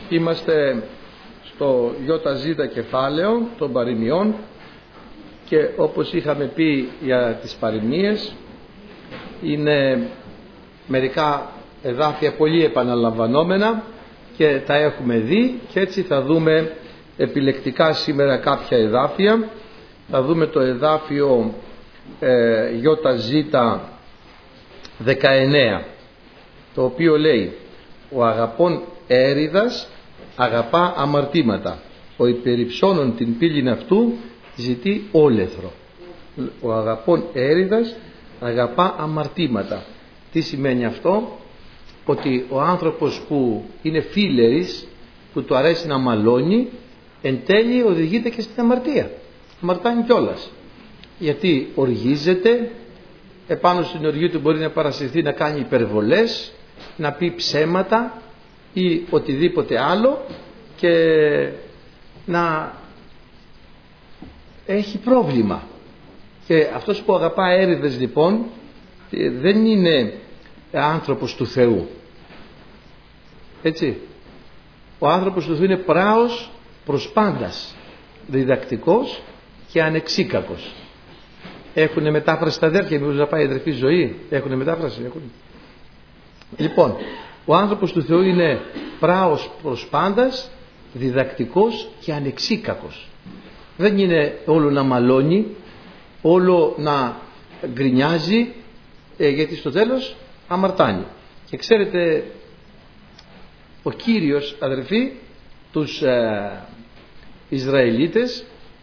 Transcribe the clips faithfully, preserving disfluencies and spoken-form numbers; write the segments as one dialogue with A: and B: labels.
A: Είμαστε στο ΙΖ κεφάλαιο των παροιμιών και όπως είχαμε πει για τις παροιμίες, είναι μερικά εδάφια πολύ επαναλαμβανόμενα και τα έχουμε δει, και έτσι θα δούμε επιλεκτικά σήμερα κάποια εδάφια. Θα δούμε το εδάφιο ε, ΙΖ δεκαεννέα, το οποίο λέει: ο αγαπών έριδας αγαπά αμαρτήματα, ο υπερυψώνων την πύλην αυτού ζητεί όλεθρο. Ο αγαπών έριδας αγαπά αμαρτήματα. Τι σημαίνει αυτό? Ότι ο άνθρωπος που είναι φίλερης, που του αρέσει να μαλώνει, εν τέλει οδηγείται και στην αμαρτία. Αμαρτάνει κιόλας, γιατί οργίζεται, επάνω στην οργή του μπορεί να παρασυρθεί να κάνει υπερβολές, να πει ψέματα ή οτιδήποτε άλλο και να έχει πρόβλημα. Και αυτός που αγαπά έρηδες λοιπόν δεν είναι άνθρωπος του Θεού. Έτσι. Ο άνθρωπος του Θεού είναι πράος προς πάντας, διδακτικός και ανεξίκακος. Έχουνε μετάφραση τα αδέρφια, μήπως να πάει η αδερφή ζωή? Έχουνε μετάφραση? Έχουνε. Λοιπόν, ο άνθρωπος του Θεού είναι πράος προς πάντας, διδακτικός και ανεξίκακος. Δεν είναι όλο να μαλώνει, όλο να γκρινιάζει, ε, γιατί στο τέλος αμαρτάνει. Και ξέρετε, ο Κύριος, αδερφοί, τους ε, Ισραηλίτες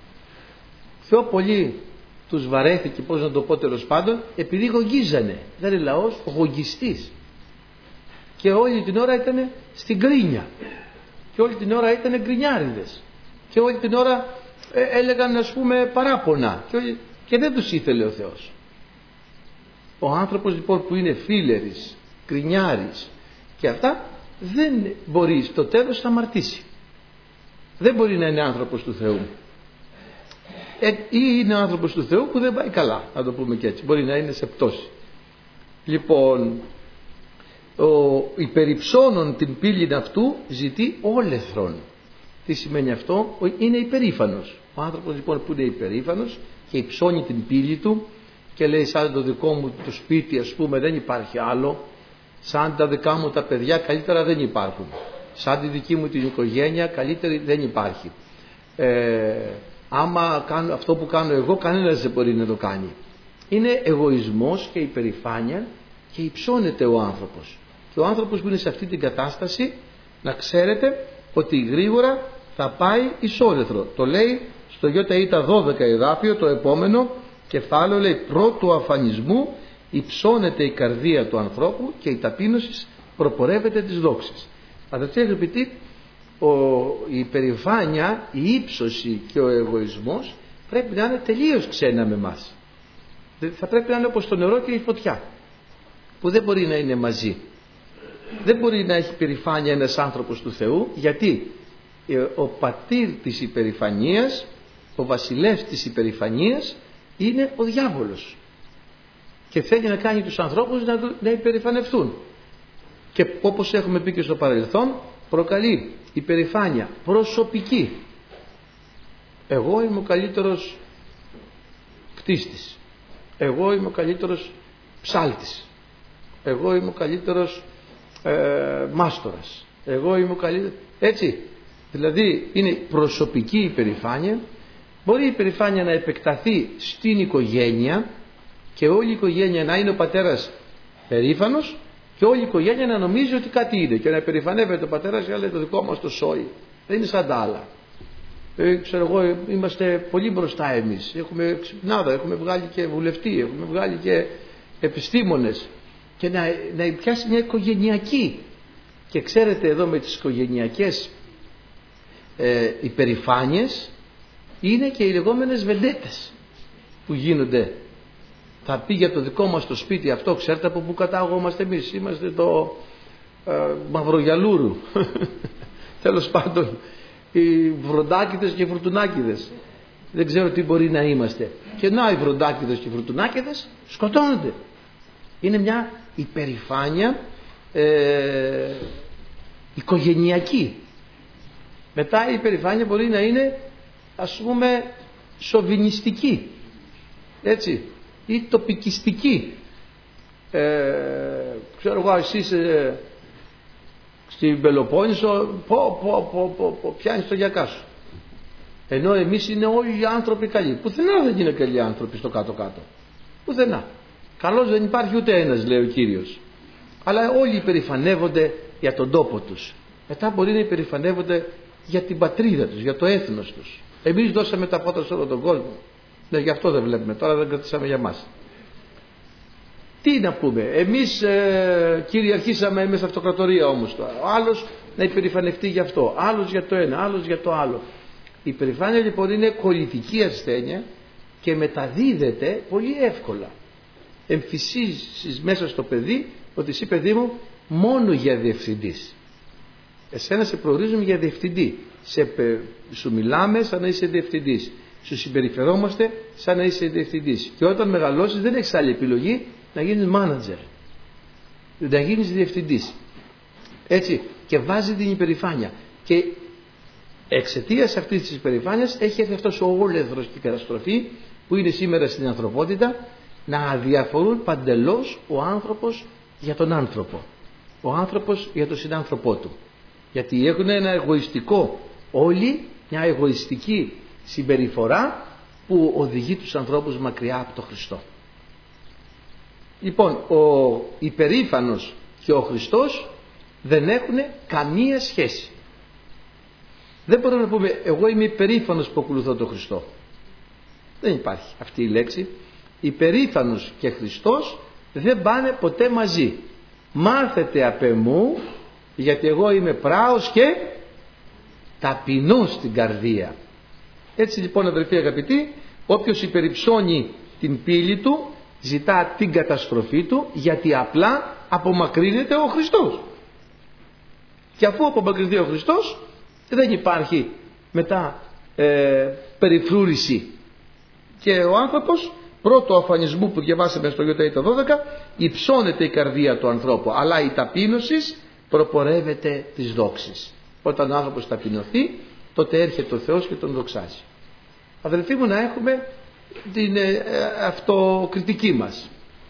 A: πιο πολύ τους βαρέθηκε, πώς να το πω τέλος πάντων, επειδή γογγίζανε. Δεν είναι λαός γογγιστής, και όλη την ώρα ήταν στην γκρίνια και όλη την ώρα ήταν γκρινιάριδες και όλη την ώρα ε, έλεγαν, ας πούμε, παράπονα και, όλη, και δεν τους ήθελε ο Θεός. Ο άνθρωπος λοιπόν που είναι φίλερης, γκρινιάρης και αυτά, δεν μπορεί στο τέλος να αμαρτήσει. Δεν μπορεί να είναι άνθρωπος του Θεού. Ε, ή είναι άνθρωπος του Θεού που δεν πάει καλά, να το πούμε και έτσι. Μπορεί να είναι σε πτώση. Λοιπόν, ο υπερυψώνων την πύλην αυτού ζητεί όλεθρον. Τι σημαίνει αυτό? Είναι υπερήφανος. Ο άνθρωπος λοιπόν που είναι υπερήφανος και υψώνει την πύλη του και λέει, σαν το δικό μου το σπίτι, ας πούμε, δεν υπάρχει άλλο, σαν τα δικά μου τα παιδιά καλύτερα δεν υπάρχουν, σαν τη δική μου την οικογένεια καλύτερη δεν υπάρχει, ε, άμα κάνω αυτό που κάνω εγώ, κανένας δεν μπορεί να το κάνει. Είναι εγωισμός και υπερηφάνεια και υψώνεται ο άνθρωπος. Και ο άνθρωπος που είναι σε αυτή την κατάσταση, να ξέρετε ότι γρήγορα θα πάει εις όλεθρο. Το λέει στο ΙΖ δώδεκα εδάφιο, το επόμενο κεφάλαιο, λέει: πρώτου αφανισμού υψώνεται η καρδία του ανθρώπου και η ταπείνωση προπορεύεται της δόξης. Αδελφοί αγαπητοί, η υπερηφάνεια, η ύψωση και ο εγωισμός πρέπει να είναι τελείως ξένα με μας. Θα πρέπει να είναι όπως το νερό και η φωτιά, που δεν μπορεί να είναι μαζί. Δεν μπορεί να έχει υπερηφάνεια ένας άνθρωπος του Θεού, γιατί ο πατήρ της υπερηφανίας, ο βασιλεύς της υπερηφανίας είναι ο διάβολος, και θέλει να κάνει τους ανθρώπους να, να υπερηφανευτούν, και όπως έχουμε πει και στο παρελθόν, προκαλεί υπερηφάνεια προσωπική. Εγώ είμαι ο καλύτερος κτίστης, εγώ είμαι ο καλύτερος ψάλτης, εγώ είμαι ο καλύτερος ε, μάστορας, εγώ είμαι ο καλύτερος, έτσι. Δηλαδή είναι προσωπική υπερηφάνεια. Μπορεί η υπερηφάνεια να επεκταθεί στην οικογένεια και όλη η οικογένεια να είναι ο πατέρας περήφανος και όλη η οικογένεια να νομίζει ότι κάτι είναι και να υπερηφανεύεται ο πατέρας και λέει, το δικό μας το σόι δεν είναι σαν τα άλλα. Ε, ξέρω εγώ, είμαστε πολύ μπροστά εμείς, έχουμε ξυπνάδα, έχουμε βγάλει και βουλευτή, έχουμε βγάλει και επιστήμονες, και να, να πιάσει μια οικογενειακή. Και ξέρετε, εδώ με τις οικογενειακές ε, υπερηφάνειες είναι και οι λεγόμενες βεντέτες που γίνονται. Θα πει για το δικό μας το σπίτι αυτό, ξέρετε από πού κατάγομαστε εμείς? Είμαστε το ε, Μαυρογιαλούρου. Τέλος πάντων, οι Βροντάκηδες και οι Φουρτουνάκηδες. Δεν ξέρω τι μπορεί να είμαστε. Και να, οι Βροντάκηδες και οι Φουρτουνάκηδες σκοτώνονται. Είναι μια υπερηφάνεια ε, οικογενειακή. Μετά η υπερηφάνεια μπορεί να είναι, ας πούμε, σοβινιστική, έτσι, ή τοπικιστική. Ε, ξέρω εγώ, εσείς ε, στην Πελοπόννησο πω, πω, πω, πω, πω, πιάνεις το γιακά σου. Ενώ εμείς είναι όλοι οι άνθρωποι καλοί. Πουθενά δεν είναι καλοί άνθρωποι στο κάτω-κάτω. Πουθενά. Καλός δεν υπάρχει ούτε ένας, λέει ο Κύριος. Αλλά όλοι υπερηφανεύονται για τον τόπο τους. Μετά μπορεί να υπερηφανεύονται για την πατρίδα τους, για το έθνος τους. Εμείς δώσαμε τα φώτα σε όλο τον κόσμο. Ναι, γι' αυτό δεν βλέπουμε. Τώρα δεν κρατήσαμε για μας. Τι να πούμε. Εμείς ε, κυριαρχήσαμε με αυτοκρατορία όμως τώρα. Ο άλλος να υπερηφανευτεί για αυτό. Άλλος για το ένα, άλλος για το άλλο. Η υπερηφάνεια λοιπόν είναι κολλητική ασθένεια και μεταδίδεται πολύ εύκολα. Εμφυσίζεις μέσα στο παιδί ότι εσύ, παιδί μου, μόνο για διευθυντής. Εσένα σε προορίζουμε για διευθυντή. Σε, σου μιλάμε σαν να είσαι διευθυντής. Σου συμπεριφερόμαστε σαν να είσαι διευθυντής. Και όταν μεγαλώσεις δεν έχεις άλλη επιλογή να γίνεις μάνατζερ. Να γίνεις διευθυντής. Έτσι. Και βάζει την υπερηφάνεια. Και εξαιτίας αυτής της υπερηφάνειας έχει έρθει αυτός ο όλεθρος και η καταστροφή που είναι σήμερα στην ανθρωπότητα, να αδιαφορούν παντελώς ο άνθρωπος για τον άνθρωπο. Ο άνθρωπος για τον συνάνθρωπό του. Γιατί έχουν ένα εγωιστικό, όλοι μια εγωιστική συμπεριφορά που οδηγεί τους ανθρώπους μακριά από τον Χριστό. Λοιπόν, ο υπερήφανος και ο Χριστός δεν έχουν καμία σχέση. Δεν μπορούμε να πούμε εγώ είμαι υπερήφανος που ακολουθώ τον Χριστό. Δεν υπάρχει αυτή η λέξη. Υπερήφανος και Χριστός δεν πάνε ποτέ μαζί. Μάθετε απ' εμού, γιατί εγώ είμαι πράος και ταπεινός στην καρδία. Έτσι λοιπόν, αδελφοί αγαπητοί, όποιος υπερυψώνει την πύλη του ζητά την καταστροφή του, γιατί απλά απομακρύνεται ο Χριστός. Και αφού απομακρυνθεί ο Χριστός δεν υπάρχει μετά ε, περιφρούρηση. Και ο άνθρωπος, πρώτο αφανισμού που διαβάσαμε στο Ιωτα δώδεκα, υψώνεται η καρδία του ανθρώπου, αλλά η ταπείνωση προπορεύεται της δόξης. Όταν ο άνθρωπος ταπεινωθεί, τότε έρχεται ο Θεός και τον δοξάζει. Αδελφοί μου, να έχουμε την ε, αυτοκριτική μας.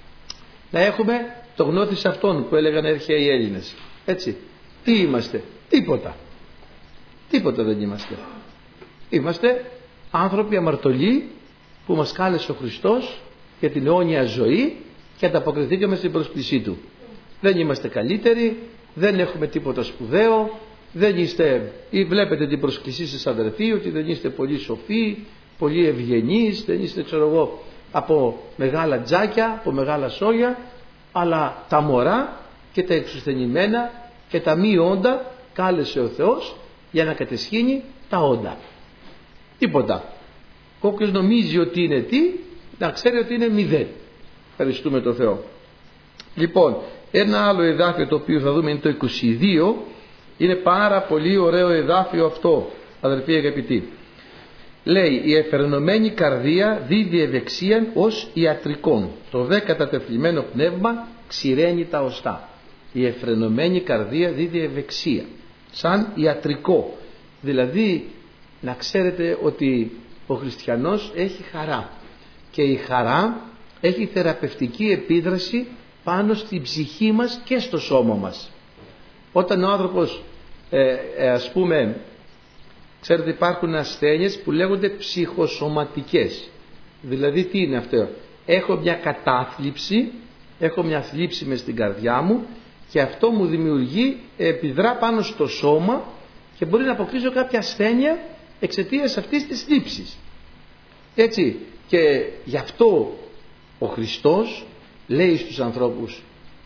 A: Να έχουμε το γνώθις αυτών που έλεγαν αρχαίοι οι Έλληνες. Έτσι. Τι είμαστε? Τίποτα. Τίποτα δεν είμαστε. Είμαστε άνθρωποι αμαρτωλοί που μας κάλεσε ο Χριστός για την αιώνια ζωή και ανταποκριθήκαμε στην πρόσκλησή Του. Δεν είμαστε καλύτεροι, δεν έχουμε τίποτα σπουδαίο, δεν είστε, ή βλέπετε την πρόσκλησή σας αδερφοί, ότι δεν είστε πολύ σοφοί, πολύ ευγενείς, δεν είστε, ξέρω εγώ, από μεγάλα τζάκια, από μεγάλα σόγια, αλλά τα μωρά και τα εξουθενημένα και τα μη όντα κάλεσε ο Θεός για να κατεσχύνει τα όντα. Τίποτα. Όποιος νομίζει ότι είναι τι, να ξέρει ότι είναι μηδέν. Ευχαριστούμε τον Θεό. Λοιπόν, ένα άλλο εδάφιο το οποίο θα δούμε είναι το είκοσι δύο. Είναι πάρα πολύ ωραίο εδάφιο αυτό, αδελφοί αγαπητοί. Λέει, η εφερνωμένη καρδία δίδει ευεξίαν ως ιατρικόν. Το δε κατατεθλιμμένο πνεύμα ξηραίνει τα οστά. Η εφρενωμένη καρδία δίδει ευεξία, σαν ιατρικό. Δηλαδή, να ξέρετε ότι ο χριστιανός έχει χαρά. Και η χαρά έχει θεραπευτική επίδραση πάνω στην ψυχή μας και στο σώμα μας. Όταν ο άνθρωπος, ε, ε, ας πούμε, ξέρετε υπάρχουν ασθένειες που λέγονται ψυχοσωματικές. Δηλαδή τι είναι αυτό? Έχω μια κατάθλιψη, έχω μια θλίψη μες στην καρδιά μου και αυτό μου δημιουργεί, επιδρά πάνω στο σώμα και μπορεί να αποκτήσω κάποια ασθένεια εξαιτίας αυτής της θλίψης. Έτσι, και γι' αυτό ο Χριστός λέει στους ανθρώπους,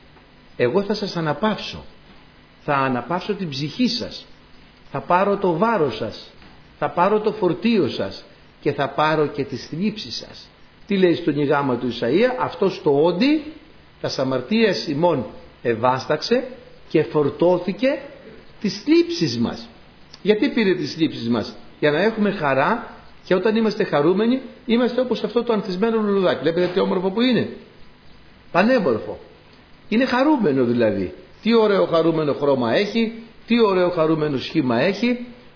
A: εγώ θα σας αναπαύσω, θα αναπαύσω την ψυχή σας, θα πάρω το βάρος σας, θα πάρω το φορτίο σας και θα πάρω και τις θλίψεις σας. Τι λέει στον ηγάμα του Ισαΐα? αυτός το όντι τα αμαρτίας ημών ευάσταξε και φορτώθηκε τις θλίψεις μας. Γιατί πήρε τις θλίψεις μας? Για να έχουμε χαρά, και όταν είμαστε χαρούμενοι είμαστε όπως αυτό το ανθισμένο λουλουδάκι. Βλέπετε τι όμορφο που είναι? Πανέμορφο. Είναι χαρούμενο δηλαδή. Τι ωραίο χαρούμενο χρώμα έχει, τι ωραίο χαρούμενο σχήμα έχει.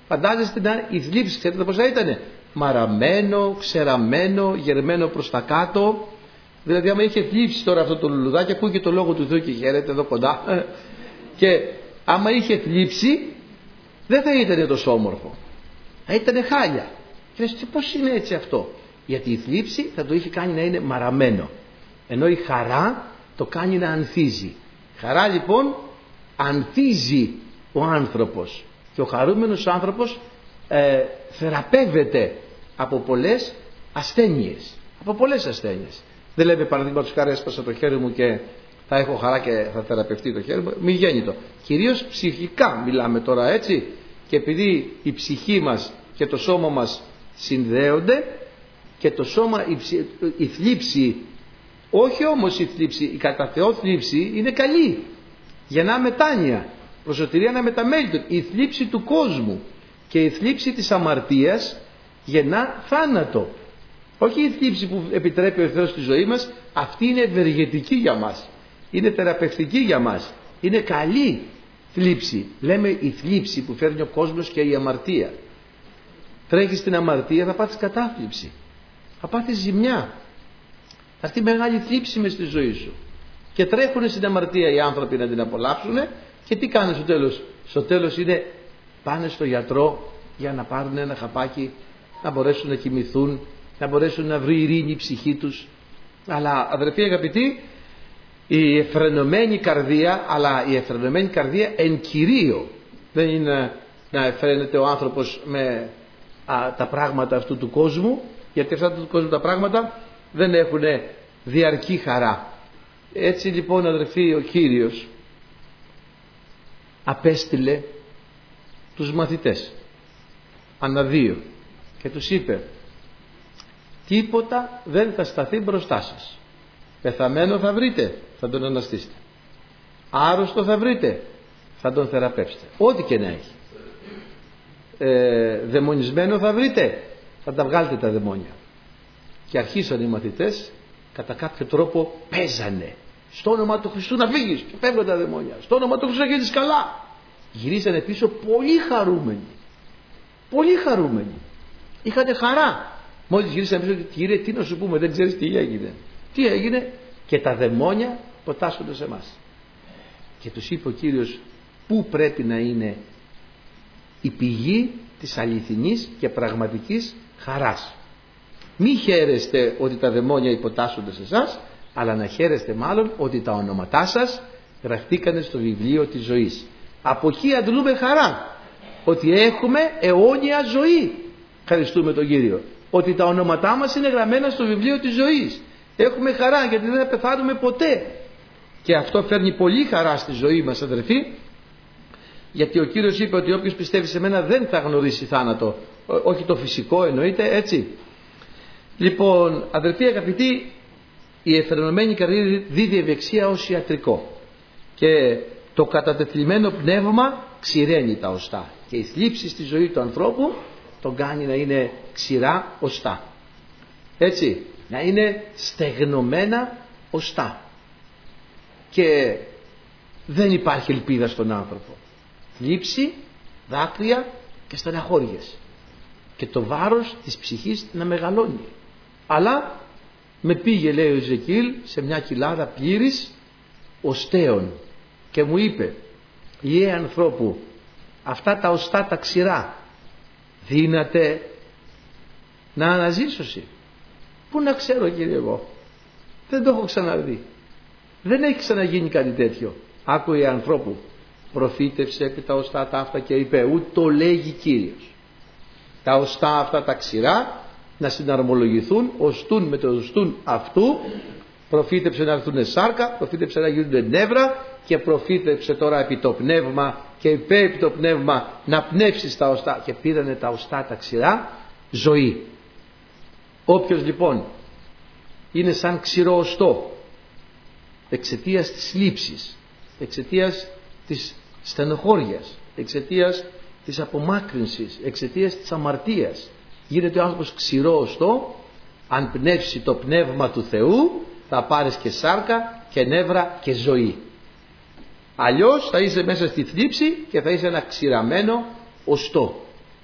A: Φαντάζεστε να η θλίψη, ξέρετε πώς θα ήτανε? Μαραμένο, ξεραμένο, γερμένο προς τα κάτω. Δηλαδή άμα είχε θλίψει τώρα αυτό το λουλουδάκι, ακούγεται το λόγο του Θεού και χαίρεται εδώ κοντά, και άμα είχε θλίψει δεν θα ήταν τόσο όμορφο, θα ήταν χάλια. Και λες, πώς είναι έτσι αυτό? Γιατί η θλίψη θα το είχε κάνει να είναι μαραμένο, ενώ η χαρά το κάνει να ανθίζει. Χαρά λοιπόν ανθίζει ο άνθρωπος, και ο χαρούμενος άνθρωπος ε, θεραπεύεται από πολλές ασθένειες, από πολλές ασθένειες. Δεν λέμε παραδείγματος χάρη έσπασα το χέρι μου και θα έχω χαρά και θα θεραπευτεί το χέρι μου, μη γέννητο. Κυρίως ψυχικά μιλάμε τώρα, έτσι, και επειδή η ψυχή μας και το σώμα μας συνδέονται, και το σώμα, η, ψη, η θλίψη, όχι όμως η θλίψη, η κατά Θεό θλίψη είναι καλή, γεννά μετάνοια, προσωτηρία αναμεταμέλητον. Η θλίψη του κόσμου και η θλίψη της αμαρτίας γεννά θάνατο. Όχι η θλίψη που επιτρέπει ο Θεός στη ζωή μας, αυτή είναι ευεργετική για μας, είναι θεραπευτική για μας, είναι καλή θλίψη. Λέμε η θλίψη που φέρνει ο κόσμος και η αμαρτία. Τρέχεις στην αμαρτία, θα πάθεις κατάθλιψη, θα πάθεις ζημιά, θα έρθει μεγάλη θλίψη μες στη ζωή σου. Και τρέχουν στην αμαρτία οι άνθρωποι να την απολαύσουν, και τι κάνουν στο τέλος? Στο τέλος είναι πάνε στο γιατρό για να πάρουν ένα χαπάκι, να μπορέσουν να κοιμηθούν, να μπορέσουν να βρει ειρήνη η ψυχή τους. Αλλά αδερφοί αγαπητοί, η εφρενωμένη καρδία, αλλά η εφρενωμένη καρδία εν κυρίω, δεν είναι να εφραίνεται ο άνθρωπος με α, τα πράγματα αυτού του κόσμου, γιατί αυτά του κόσμου τα πράγματα δεν έχουν διαρκή χαρά. Έτσι λοιπόν αδερφοί, ο Κύριος απέστειλε τους μαθητές αναδύο και τους είπε, τίποτα δεν θα σταθεί μπροστά σας. Πεθαμένο θα βρείτε, θα τον αναστήσετε. Άρρωστο θα βρείτε, θα τον θεραπεύσετε, ό,τι και να έχει. ε, δαιμονισμένο θα βρείτε, θα τα βγάλετε τα δαιμόνια. Και αρχίσαν οι μαθητές κατά κάποιο τρόπο παίζανε, στο όνομα του Χριστού να φύγεις, και φεύγουν τα δαιμόνια, στο όνομα του Χριστού να γίνεις καλά. Γυρίσανε πίσω πολύ χαρούμενοι, πολύ χαρούμενοι, είχατε χαρά. Μόλις γυρίσανε πίσω, Κύριε, τι να σου πούμε, δεν ξέρεις τι έγινε. Τι έγινε? Και τα δαιμόνια ποτάσσονται σε εμάς. Και τους είπε ο Κύριος πού πρέπει να είναι η πηγή της αληθινής και πραγματικής χαράς. Μη χαίρεστε ότι τα δαιμόνια υποτάσσονται σε εσάς, αλλά να χαίρεστε μάλλον ότι τα ονόματά σας γραφτήκανε στο βιβλίο της ζωής. Από εκεί αντλούμε χαρά, ότι έχουμε αιώνια ζωή. Ευχαριστούμε τον Κύριο ότι τα ονόματά μας είναι γραμμένα στο βιβλίο της ζωής. Έχουμε χαρά γιατί δεν θα πεθάνουμε ποτέ, και αυτό φέρνει πολύ χαρά στη ζωή μας, αδερφοί, γιατί ο Κύριος είπε ότι όποιος πιστεύει σε μένα δεν θα γνωρίσει θάνατο, όχι το φυσικό εννοείται, έτσι. Λοιπόν, αδερφοί αγαπητοί, η εφρενωμένη καρδία δίδει ευεξία ως ιατρικό, και το κατατεθλιμμένο πνεύμα ξηραίνει τα οστά, και η θλίψη στη ζωή του ανθρώπου τον κάνει να είναι ξηρά οστά, έτσι, να είναι στεγνωμένα οστά, και δεν υπάρχει ελπίδα στον άνθρωπο. Θλίψη, δάκρυα και στεναχώριες, και το βάρος της ψυχής να μεγαλώνει. Αλλά με πήγε, λέει ο Εζεκίλ, σε μια κοιλάδα πλήρης οστέων και μου είπε, Ιε ανθρώπου, αυτά τα οστά τα ξηρά δύναται να αναζήσωση? Πού να ξέρω, Κύριε, εγώ δεν το έχω ξαναδεί, δεν έχει ξαναγίνει κάτι τέτοιο. Άκουε ανθρώπου, προφήτευσε επί τα οστά τα αυτά και είπε, ούτω λέγει Κύριος, τα οστά αυτά τα ξηρά να συναρμολογηθούν, οστούν με το οστούν αυτού. Προφήτεψε να έρθουν σάρκα, προφήτεψε να γίνονται νεύρα, και προφήτεψε τώρα επί το πνεύμα, και είπε επί το πνεύμα να πνεύσεις τα οστά, και πήρανε τα οστά τα ξηρά ζωή. Όποιος λοιπόν είναι σαν ξηρό οστό εξαιτίας της θλίψης, εξαιτίας της στενοχώριας, εξαιτίας της απομάκρυνσης, εξαιτίας της αμαρτίας, γίνεται ο άνθρωπος ξηρό οστό, αν πνεύσει το πνεύμα του Θεού θα πάρεις και σάρκα και νεύρα και ζωή. Αλλιώς θα είσαι μέσα στη θλίψη και θα είσαι ένα ξηραμένο οστό.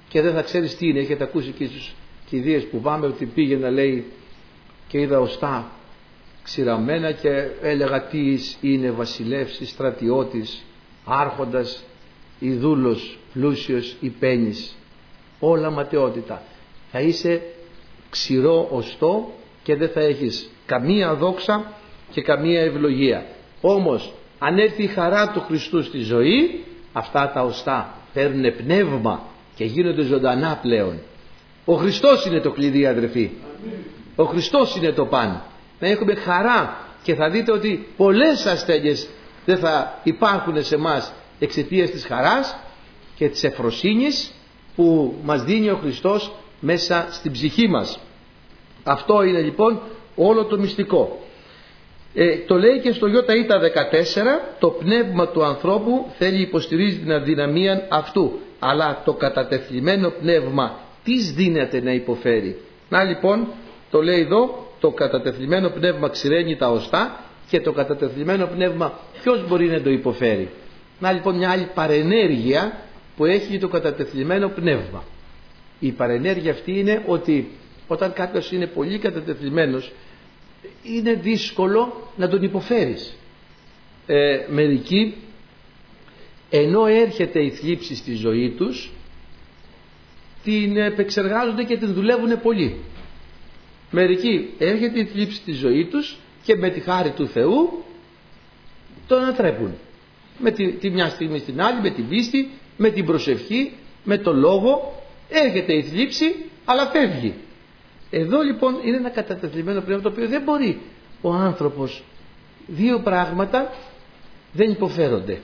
A: και δεν θα ξέρεις τι είναι. Έχετε ακούσει και στους κηδείες που πάμε ότι πήγαινα, λέει, και είδα οστά ξηραμένα και έλεγα τι είναι, βασιλεύς ή στρατιώτης, άρχοντας ή δούλος, πλούσιος ή πένης. Όλα ματαιότητα. Θα είσαι ξηρό οστό και δεν θα έχεις καμία δόξα και καμία ευλογία. Όμως αν έρθει η χαρά του Χριστού στη ζωή, αυτά τα οστά παίρνουν πνεύμα και γίνονται ζωντανά πλέον. Ο Χριστός είναι το κλειδί, αδερφοί. Ο Χριστός είναι το παν. Να έχουμε χαρά, και θα δείτε ότι πολλές ασθένειες δεν θα υπάρχουν σε μας εξαιτίας της χαράς και της ευφροσύνης που μας δίνει ο Χριστός μέσα στην ψυχή μας. Αυτό είναι λοιπόν όλο το μυστικό. Ε, το λέει και στο Ιώτα Ήτα δεκατέσσερα, το πνεύμα του ανθρώπου θέλει υποστηρίζει την αδυναμία αυτού, αλλά το κατατεθλιμμένο πνεύμα τις δύναται να υποφέρει. Να λοιπόν, το λέει εδώ, το κατατεθλιμμένο πνεύμα ξηραίνει τα οστά και το κατατεθλιμμένο πνεύμα ποιος μπορεί να το υποφέρει. Να λοιπόν μια άλλη παρενέργεια που έχει το κατατεθλιμμένο πνεύμα. Η παρενέργεια αυτή είναι ότι όταν κάποιος είναι πολύ κατατεθλιμμένος, είναι δύσκολο να τον υποφέρεις. Ε, μερικοί, ενώ έρχεται η θλίψη στη ζωή τους, την επεξεργάζονται και την δουλεύουν πολύ. Μερικοί έρχεται η θλίψη στη ζωή τους και με τη χάρη του Θεού τον ανατρέπουν. Με τη, τη μια στιγμή στην άλλη, με την πίστη, με την προσευχή, με το λόγο, έρχεται η θλίψη αλλά φεύγει. Εδώ λοιπόν είναι ένα κατατεθλιμμένο πνεύμα το οποίο δεν μπορεί ο άνθρωπος. Δύο πράγματα δεν υποφέρονται.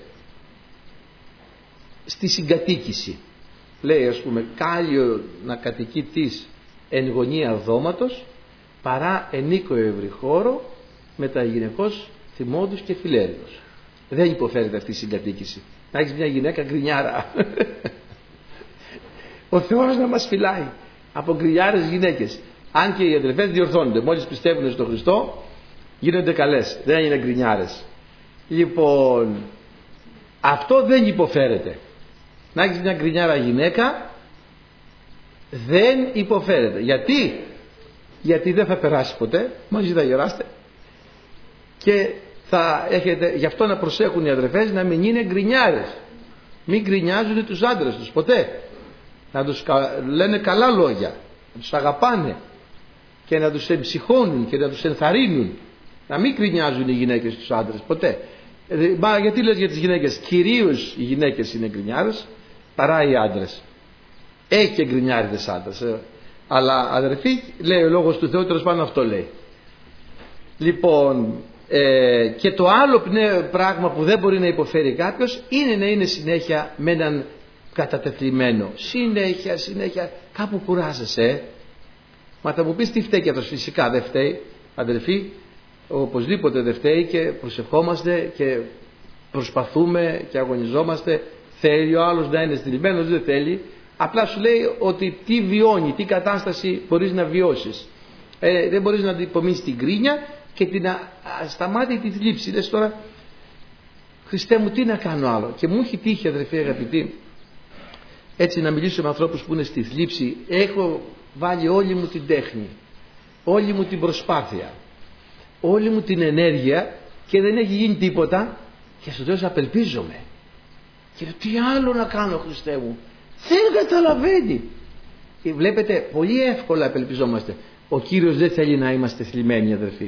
A: Στη συγκατοίκηση. Λέει ας πούμε, κάλλιο να κατοικεί της εν γωνία δώματος παρά εν οίκο ευρυχώρο με τα γυναικός θυμόδους και φιλέρινος. Δεν υποφέρεται αυτή η συγκατοίκηση. Να έχεις μια γυναίκα γκρινιάρα. Ο Θεός να μας φυλάει από γκρινιάρες γυναίκες. Αν και οι αδελφές διορθώνονται, μόλις πιστεύουν στον Χριστό γίνονται καλές, δεν είναι γκρινιάρες. Λοιπόν, αυτό δεν υποφέρεται. Να έχεις μια γκρινιάρα γυναίκα δεν υποφέρεται. Γιατί? Γιατί δεν θα περάσει ποτέ, μαζί θα γεράσετε και θα έχετε, γι' αυτό να προσέχουν οι αδελφές να μην είναι γκρινιάρες. Μην γκρινιάζουν τους άντρες τους ποτέ. Να τους λένε καλά λόγια, να τους αγαπάνε και να τους εμψυχώνουν και να τους ενθαρρύνουν. Να μην γκρινιάζουν οι γυναίκες τους άντρες ποτέ. Μα γιατί λες για τις γυναίκες? Κυρίως οι γυναίκες είναι γκρινιάρες παρά οι άντρες. Έχει και γκρινιάριδες άντρες, ε. αλλά αδερφοί, λέει ο λόγος του Θεού, τέλος πάντων αυτό λέει. Λοιπόν, ε, και το άλλο πράγμα που δεν μπορεί να υποφέρει κάποιος είναι να είναι συνέχεια με έναν κατατεθλιμμένο. Συνέχεια, συνέχεια, κάπου κουράζεσαι. Ε. Μα θα μου πεις τι φταίει και αυτός? Φυσικά δεν φταίει, αδερφοί, οπωσδήποτε δεν φταίει και προσευχόμαστε και προσπαθούμε και αγωνιζόμαστε. Θέλει ο άλλος να είναι στυλμένος? Δεν θέλει. Απλά σου λέει ότι τι βιώνει, τι κατάσταση μπορείς να βιώσεις. Ε, δεν μπορείς να υπομείνεις την κρίνια και την ασταμάτητη θλίψη. Λες τώρα, Χριστέ μου, τι να κάνω άλλο? Και μου έχει τύχει, αδερφοί αγαπητοί, έτσι να μιλήσω με ανθρώπους που είναι στη θλίψη. Έχω βάλει όλη μου την τέχνη, όλη μου την προσπάθεια, όλη μου την ενέργεια και δεν έχει γίνει τίποτα και στο τέλος απελπίζομαι. Και τι άλλο να κάνω, Χριστέ μου? Δεν καταλαβαίνει. Και βλέπετε, πολύ εύκολα απελπιζόμαστε. Ο Κύριος δεν θέλει να είμαστε θλιμμένοι, αδερφοί.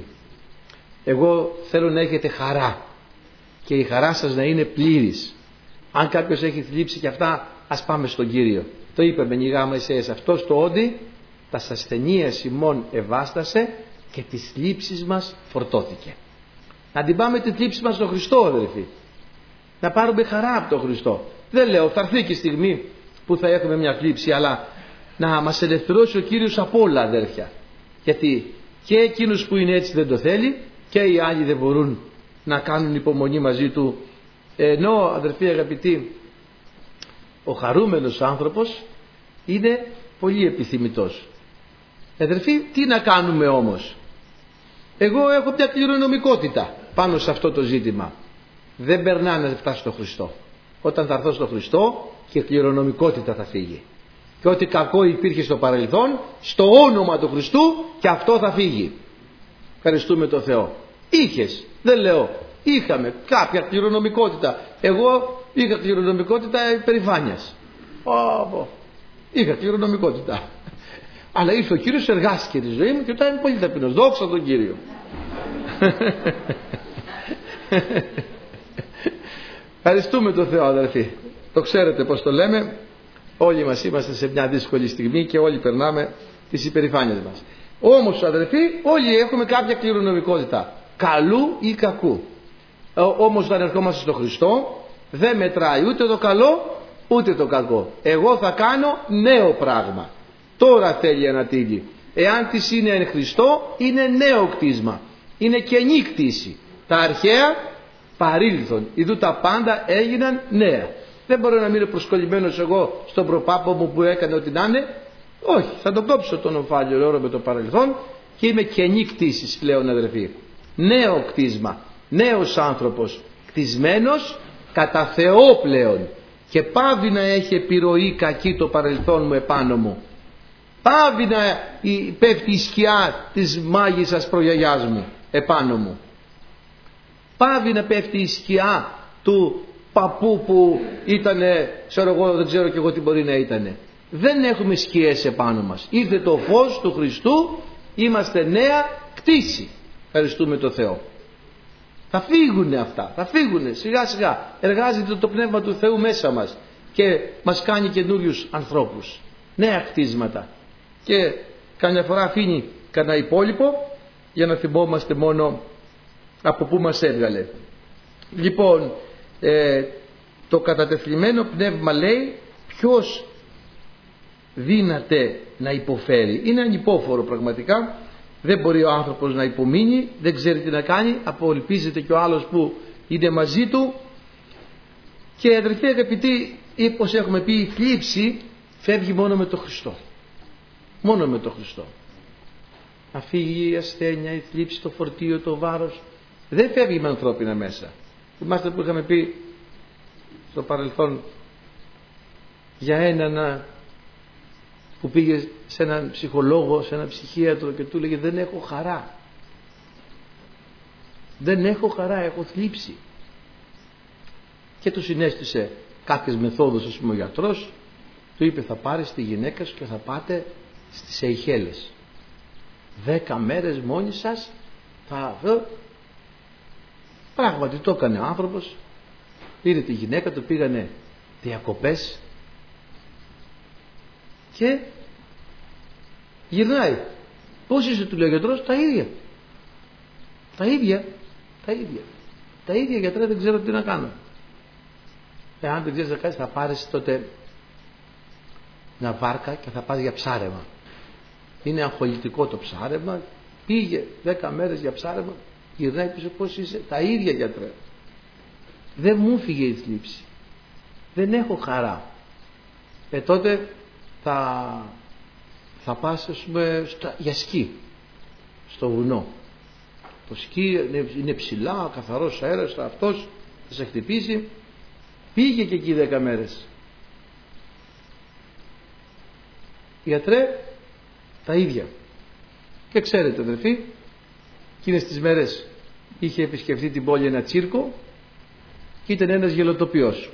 A: Εγώ θέλω να έχετε χαρά και η χαρά σας να είναι πλήρης. Αν κάποιος έχει θλίψει και αυτά, ας πάμε στον Κύριο. Το είπε με νιγάμα Ισαίας, αυτός το όντι τα ασθενείας ημών ευάστασε και τις θλίψεις μας φορτώθηκε. Να την πάμε τη θλίψη μας στον Χριστό, αδερφοί. Να πάρουμε χαρά από τον Χριστό. Δεν λέω, θα έρθει και η στιγμή που θα έχουμε μια θλίψη, αλλά να μας ελευθερώσει ο Κύριος από όλα, αδέρφια. Γιατί και εκείνους που είναι έτσι δεν το θέλει και οι άλλοι δεν μπορούν να κάνουν υπομονή μαζί του. Ενώ, αδερφοί αγαπητοί, ο χαρούμενος άνθρωπος είναι πολύ επιθυμητός. Αδερφοί, τι να κάνουμε όμως? Εγώ έχω μια κληρονομικότητα πάνω σε αυτό το ζήτημα. Δεν περνά να φτάσει στο Χριστό. Όταν θα έρθω στο Χριστό και η κληρονομικότητα θα φύγει. Και ό,τι κακό υπήρχε στο παρελθόν, στο όνομα του Χριστού, και αυτό θα φύγει. Ευχαριστούμε τον Θεό. Είχες, δεν λέω, είχαμε κάποια κληρονομικότητα. Εγώ είχα κληρονομικότητα υπερηφάνειας. Oh, είχα κληρονομικότητα. Αλλά ήρθε ο Κύριος, εργάστηκε τη ζωή μου και όταν είμαι πολύ ταπεινός. Δόξα τον Κύριο. Ευχαριστούμε τον Θεό, αδερφοί. Το ξέρετε πως το λέμε. Όλοι μας είμαστε σε μια δύσκολη στιγμή και όλοι περνάμε τις υπερηφάνειες μας. Όμως, αδερφοί, όλοι έχουμε κάποια κληρονομικότητα, καλού ή κακού. Ε, όμως όταν ερχόμαστε στο Χριστό, δεν μετράει ούτε το καλό ούτε το κακό. Εγώ θα κάνω νέο πράγμα. Τώρα θέλει ανατείλει. Εάν της είναι εν Χριστώ, είναι νέο κτίσμα. Είναι καινή κτήση. Τα αρχαία παρήλθον. Ιδού τα πάντα έγιναν νέα. Δεν μπορώ να μείνω προσκολλημένος εγώ στον προπάπο μου που έκανε ό,τι να είναι. Όχι, θα το κόψω τον ομφάλιο όρο με το παρελθόν και είμαι καινή κτήσης πλέον, αδερφοί. Νέο κτίσμα, νέος άνθρωπος, κτισμένος κατά Θεό πλέον, και πάβει να έχει επιρροή κακή το παρελθόν μου επάνω μου. Πάβει να πέφτει η σκιά της μάγισσας προγιαγιάς μου επάνω μου. Πάβει να πέφτει η σκιά του παππού που ήτανε, ξέρω εγώ, δεν ξέρω και εγώ τι μπορεί να ήτανε. Δεν έχουμε σκιές επάνω μας. Ήρθε το φως του Χριστού, είμαστε νέα κτήση. Ευχαριστούμε τον Θεό. Θα φύγουνε αυτά, θα φύγουνε σιγά σιγά. Εργάζεται το Πνεύμα του Θεού μέσα μας και μας κάνει καινούριους ανθρώπους, νέα κτίσματα. Και καμιά φορά αφήνει κανένα υπόλοιπο για να θυμόμαστε μόνο από πού μας έβγαλε. Λοιπόν, ε, το κατατεθλιμμένο πνεύμα λέει ποιος δύναται να υποφέρει. Είναι ανυπόφορο πραγματικά. Δεν μπορεί ο άνθρωπος να υπομείνει, δεν ξέρει τι να κάνει, απολυπίζεται και ο άλλος που είναι μαζί του. Και αδελφοί αγαπητοί, όπως έχουμε πει, η θλίψη φεύγει μόνο με τον Χριστό. Μόνο με τον Χριστό. Να φύγει η ασθένεια, η θλίψη, το φορτίο, το βάρος. Δεν φεύγει με ανθρώπινα μέσα. Θυμάστε που είχαμε πει στο παρελθόν για έναν που πήγε σε έναν ψυχολόγο, σε έναν ψυχίατρο και του λέγε δεν έχω χαρά. Δεν έχω χαρά, έχω θλίψη. Και του συνέστησε κάποιες μεθόδους, ας πούμε, ο γιατρός. Του είπε θα πάρεις τη γυναίκα σου και θα πάτε στις Σεϊχέλες. Δέκα μέρες μόνοι σας θα... Πράγματι το έκανε ο άνθρωπος. Πήρε τη γυναίκα του, πήγανε διακοπές και γυρνάει. Πώς είσαι, του λέει ο γιατρός? Τα ίδια. Τα ίδια. Τα ίδια. Τα ίδια, γιατρέ, δεν ξέρω τι να κάνω. Εάν δεν ξέρεις να κάνεις, θα πάρεις τότε μια βάρκα και θα πας για ψάρεμα. Είναι αγχολητικό το ψάρεμα. Πήγε δέκα μέρες για ψάρεμα, γυρνάει πίσω, πώς είσαι? Τα ίδια, γιατρέ. Δεν μου φύγε η θλίψη. Δεν έχω χαρά. Ε τότε θα, θα πας, ας πούμε, στα, για σκι στο βουνό. Το σκι είναι, είναι ψηλά, ο καθαρός αέρας, αυτός θα σε χτυπήσει. Πήγε και εκεί δέκα μέρες. Γιατρέ, τα ίδια. Και ξέρετε, αδερφοί, εκείνες τις μέρες είχε επισκεφτεί την πόλη ένα τσίρκο και ήταν ένας γελοτοποιός.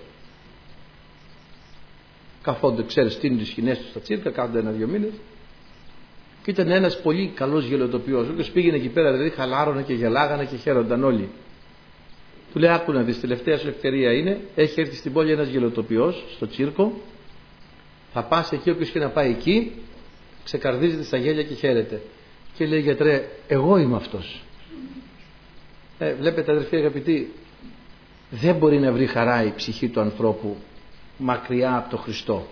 A: Καθόνται, ξέρεις, στείνουν τις σκηνές του στα τσίρκα, κάθονται ένα-δυο μήνες. Και ήταν ένας πολύ καλός γελοτοποιός. Όποιος πήγαινε εκεί πέρα, δηλαδή, χαλάρωνε και γελάγανε και χαίρονταν όλοι. Του λέει, άκου να δεις, τελευταία σου ευκαιρία είναι, έχει έρθει στην πόλη ένας γελοτοποιός στο τσίρκο. Θα πας εκεί, όποιος και να πάει εκεί, ξεκαρδίζεται στα γέλια και χαίρεται. Και λέει, γιατρέ, εγώ είμαι αυτός. Ε, βλέπετε, αδερφοί αγαπητοί, δεν μπορεί να βρει χαρά η ψυχή του ανθρώπου μακριά από τον Χριστό.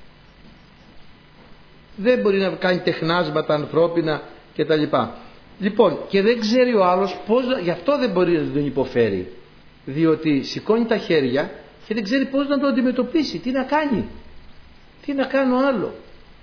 A: Δεν μπορεί να κάνει τεχνάσματα ανθρώπινα κτλ. Λοιπόν, και δεν ξέρει ο άλλος πώς, γι' αυτό δεν μπορεί να τον υποφέρει. Διότι σηκώνει τα χέρια και δεν ξέρει πώς να το αντιμετωπίσει, τι να κάνει. Τι να κάνω άλλο.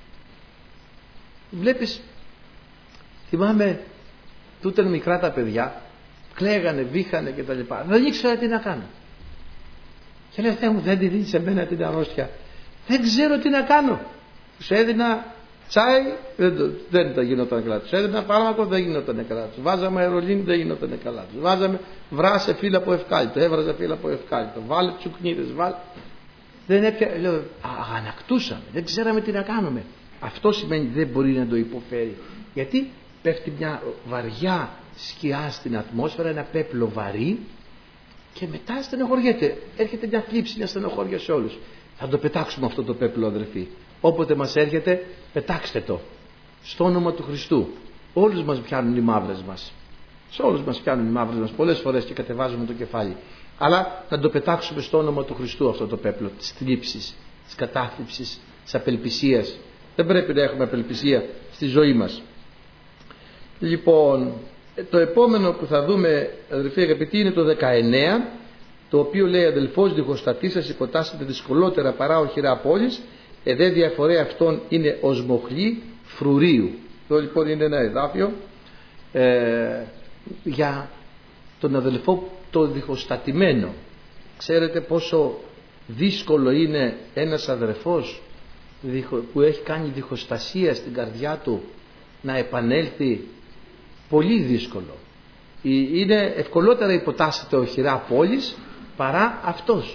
A: Βλέπεις, θυμάμαι, τούτα μικρά τα παιδιά, κλαίγανε, βήχανε κτλ. Δεν ήξερα τι να κάνω. Και λέει, Θεέ μου, δεν τη δίνει σε μένα την αρρώστια. Δεν ξέρω τι να κάνω. Τους έδινα τσάι, δεν, το, δεν τα γινόταν καλά. Τους έδινα φάρμακο, δεν γινόταν καλά. Τους βάζαμε αερολίνη, δεν γινόταν καλά. Τους βάζαμε βράσε φύλλα από ευκάλυπτο, έβραζε φύλλα από ευκάλυπτο. Βάλε τσουκνίδες, βάλε. Δεν έπια, λέω, αγανακτούσαμε, δεν ξέραμε τι να κάνουμε. Αυτό σημαίνει δεν μπορεί να το υποφέρει. Γιατί πέφτει μια βαριά σκιά στην ατμόσφαιρα, ένα πέπλο βαρύ και μετά στενοχωριέται. Έρχεται μια θλίψη, μια στενοχώρια σε όλους. Θα το πετάξουμε αυτό το πέπλο, αδερφοί. Όποτε μας έρχεται, πετάξτε το. Στο όνομα του Χριστού. Όλους μας πιάνουν οι μαύρες μας. Σε όλους μας πιάνουν οι μαύρες μας πολλές φορές και κατεβάζουμε το κεφάλι. Αλλά θα το πετάξουμε στο όνομα του Χριστού αυτό το πέπλο της θλίψης, της κατάθλιψης, της απελπισίας. Δεν πρέπει να έχουμε απελπισία στη ζωή μας. Λοιπόν, το επόμενο που θα δούμε, αδελφοί αγαπητοί, είναι το δεκαεννέα, το οποίο λέει αδελφός διχοστατή σας υποτάσσεται δυσκολότερα παρά οχυρά πόλης, εδέ διαφορέ αυτών είναι ως μοχλή φρουρίου. Αυτό λοιπόν είναι ένα εδάφιο ε, για τον αδελφό το διχοστατημένο. Ξέρετε πόσο δύσκολο είναι ένας αδελφός που έχει κάνει διχοστασία στην καρδιά του να επανέλθει. Πολύ δύσκολο. Είναι ευκολότερα υποτάσσεται οχυρά πόλης παρά αυτός.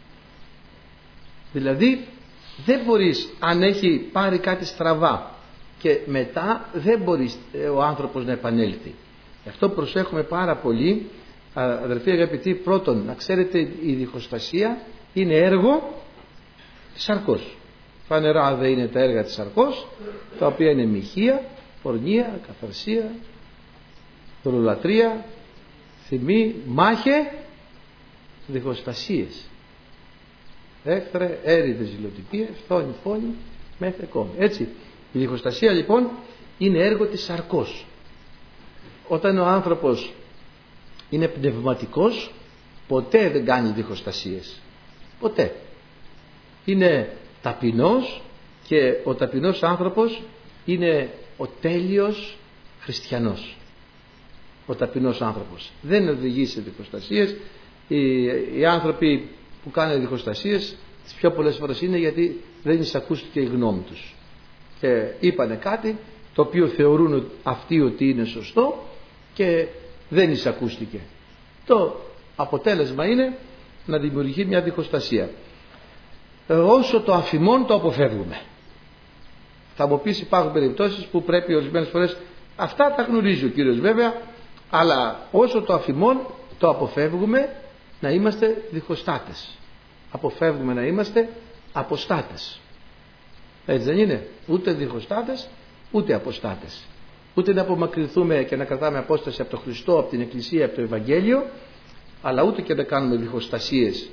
A: Δηλαδή δεν μπορείς, αν έχει πάρει κάτι στραβά και μετά δεν μπορεί ο άνθρωπος να επανέλθει. Γι' αυτό προσέχουμε πάρα πολύ, αδερφοί αγαπητοί, πρώτον να ξέρετε η διχοστασία είναι έργο της σαρκός. Φανερά δεν είναι τα έργα της σαρκός, τα οποία είναι μοιχεία, πορνεία, καθαρσία, δολολατρεία, θυμή, μάχε, διχοστασίες. Έχθρε, έρηδε, ζηλοτυπία, φθόνη, φόνη, μέχρι κόμμα. Έτσι, η διχοστασία λοιπόν είναι έργο της σαρκός. Όταν ο άνθρωπος είναι πνευματικός, ποτέ δεν κάνει διχοστασίες. Ποτέ. Είναι ταπεινός και ο ταπεινός άνθρωπος είναι ο τέλειος χριστιανός. Ο ταπεινός άνθρωπος δεν οδηγεί σε διχοστασίες. Οι, οι άνθρωποι που κάνουν διχοστασίες τις πιο πολλές φορές είναι γιατί δεν εισακούστηκε η γνώμη τους και είπανε κάτι το οποίο θεωρούν αυτοί ότι είναι σωστό και δεν εισακούστηκε. Το αποτέλεσμα είναι να δημιουργεί μια διχοστασία. Όσο το αφημών το αποφεύγουμε. Θα μου πεις υπάρχουν περιπτώσεις που πρέπει ορισμένες φορές, αυτά τα γνωρίζει ο Κύριος βέβαια, αλλά όσο το αφημών το αποφεύγουμε να είμαστε διχοστάτες. Αποφεύγουμε να είμαστε αποστάτες. Έτσι δεν είναι? Ούτε διχοστάτες ούτε αποστάτες. Ούτε να απομακρυνθούμε και να κρατάμε απόσταση από τον Χριστό, από την Εκκλησία, από το Ευαγγέλιο, αλλά ούτε και να κάνουμε διχοστασίες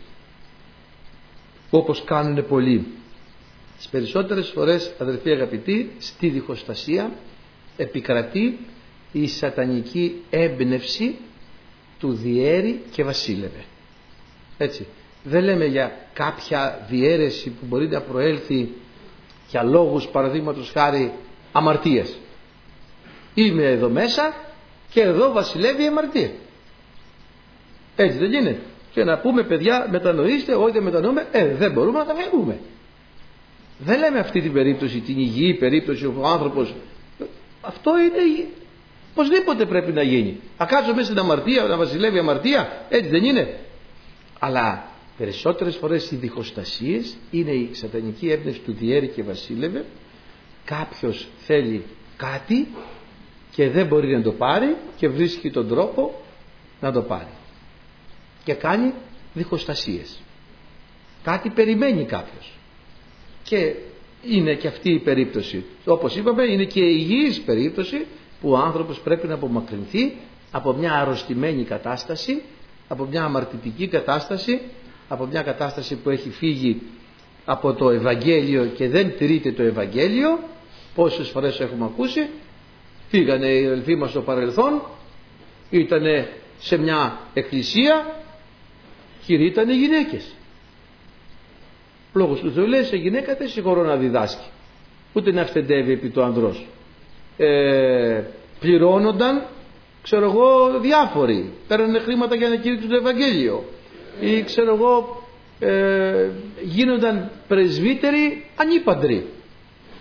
A: όπως κάνουν πολλοί. Τις περισσότερες φορές, αδελφοί αγαπητοί, στη διχοστασία επικρατεί η σατανική έμπνευση του διέρη και βασίλευε. Έτσι. Δεν λέμε για κάποια διαίρεση που μπορεί να προέλθει για λόγους παραδείγματος χάρη αμαρτίας. Είμαι εδώ μέσα και εδώ βασιλεύει η αμαρτία. Έτσι δεν είναι? Και να πούμε παιδιά μετανοήστε, όχι δεν μετανοούμε, ε, δεν μπορούμε να τα φεύγουμε. Δεν λέμε αυτή την περίπτωση, την υγιή περίπτωση όπου ο άνθρωπος, αυτό είναι οπωσδήποτε πρέπει να γίνει. Να κάτσω μέσα στην αμαρτία, να βασιλεύει η αμαρτία, έτσι δεν είναι? Αλλά περισσότερες φορές οι διχοστασίες είναι η σατανική έμπνευση του διέρη και βασίλευε. Κάποιος θέλει κάτι και δεν μπορεί να το πάρει και βρίσκει τον τρόπο να το πάρει και κάνει διχοστασίες. Κάτι περιμένει κάποιος και είναι και αυτή η περίπτωση, όπως είπαμε, είναι και η υγιής περίπτωση που ο άνθρωπος πρέπει να απομακρυνθεί από μια αρρωστημένη κατάσταση, από μια αμαρτητική κατάσταση, από μια κατάσταση που έχει φύγει από το Ευαγγέλιο και δεν τηρείται το Ευαγγέλιο. Πόσες φορές έχουμε ακούσει, φύγανε οι αδελφοί μας στο παρελθόν, ήτανε σε μια εκκλησία, κηρύττανε οι γυναίκες. Λόγος του Θεού λέει σε γυναίκα δεν συγχωρώ να διδάσκει, ούτε να αυθεντεύει επί του ανδρός. Ε, πληρώνονταν, ξέρω εγώ, διάφοροι, παίρνανε χρήματα για να κηρύξουν το Ευαγγέλιο, ή ξέρω εγώ, ε, γίνονταν πρεσβύτεροι ανήπαντροι.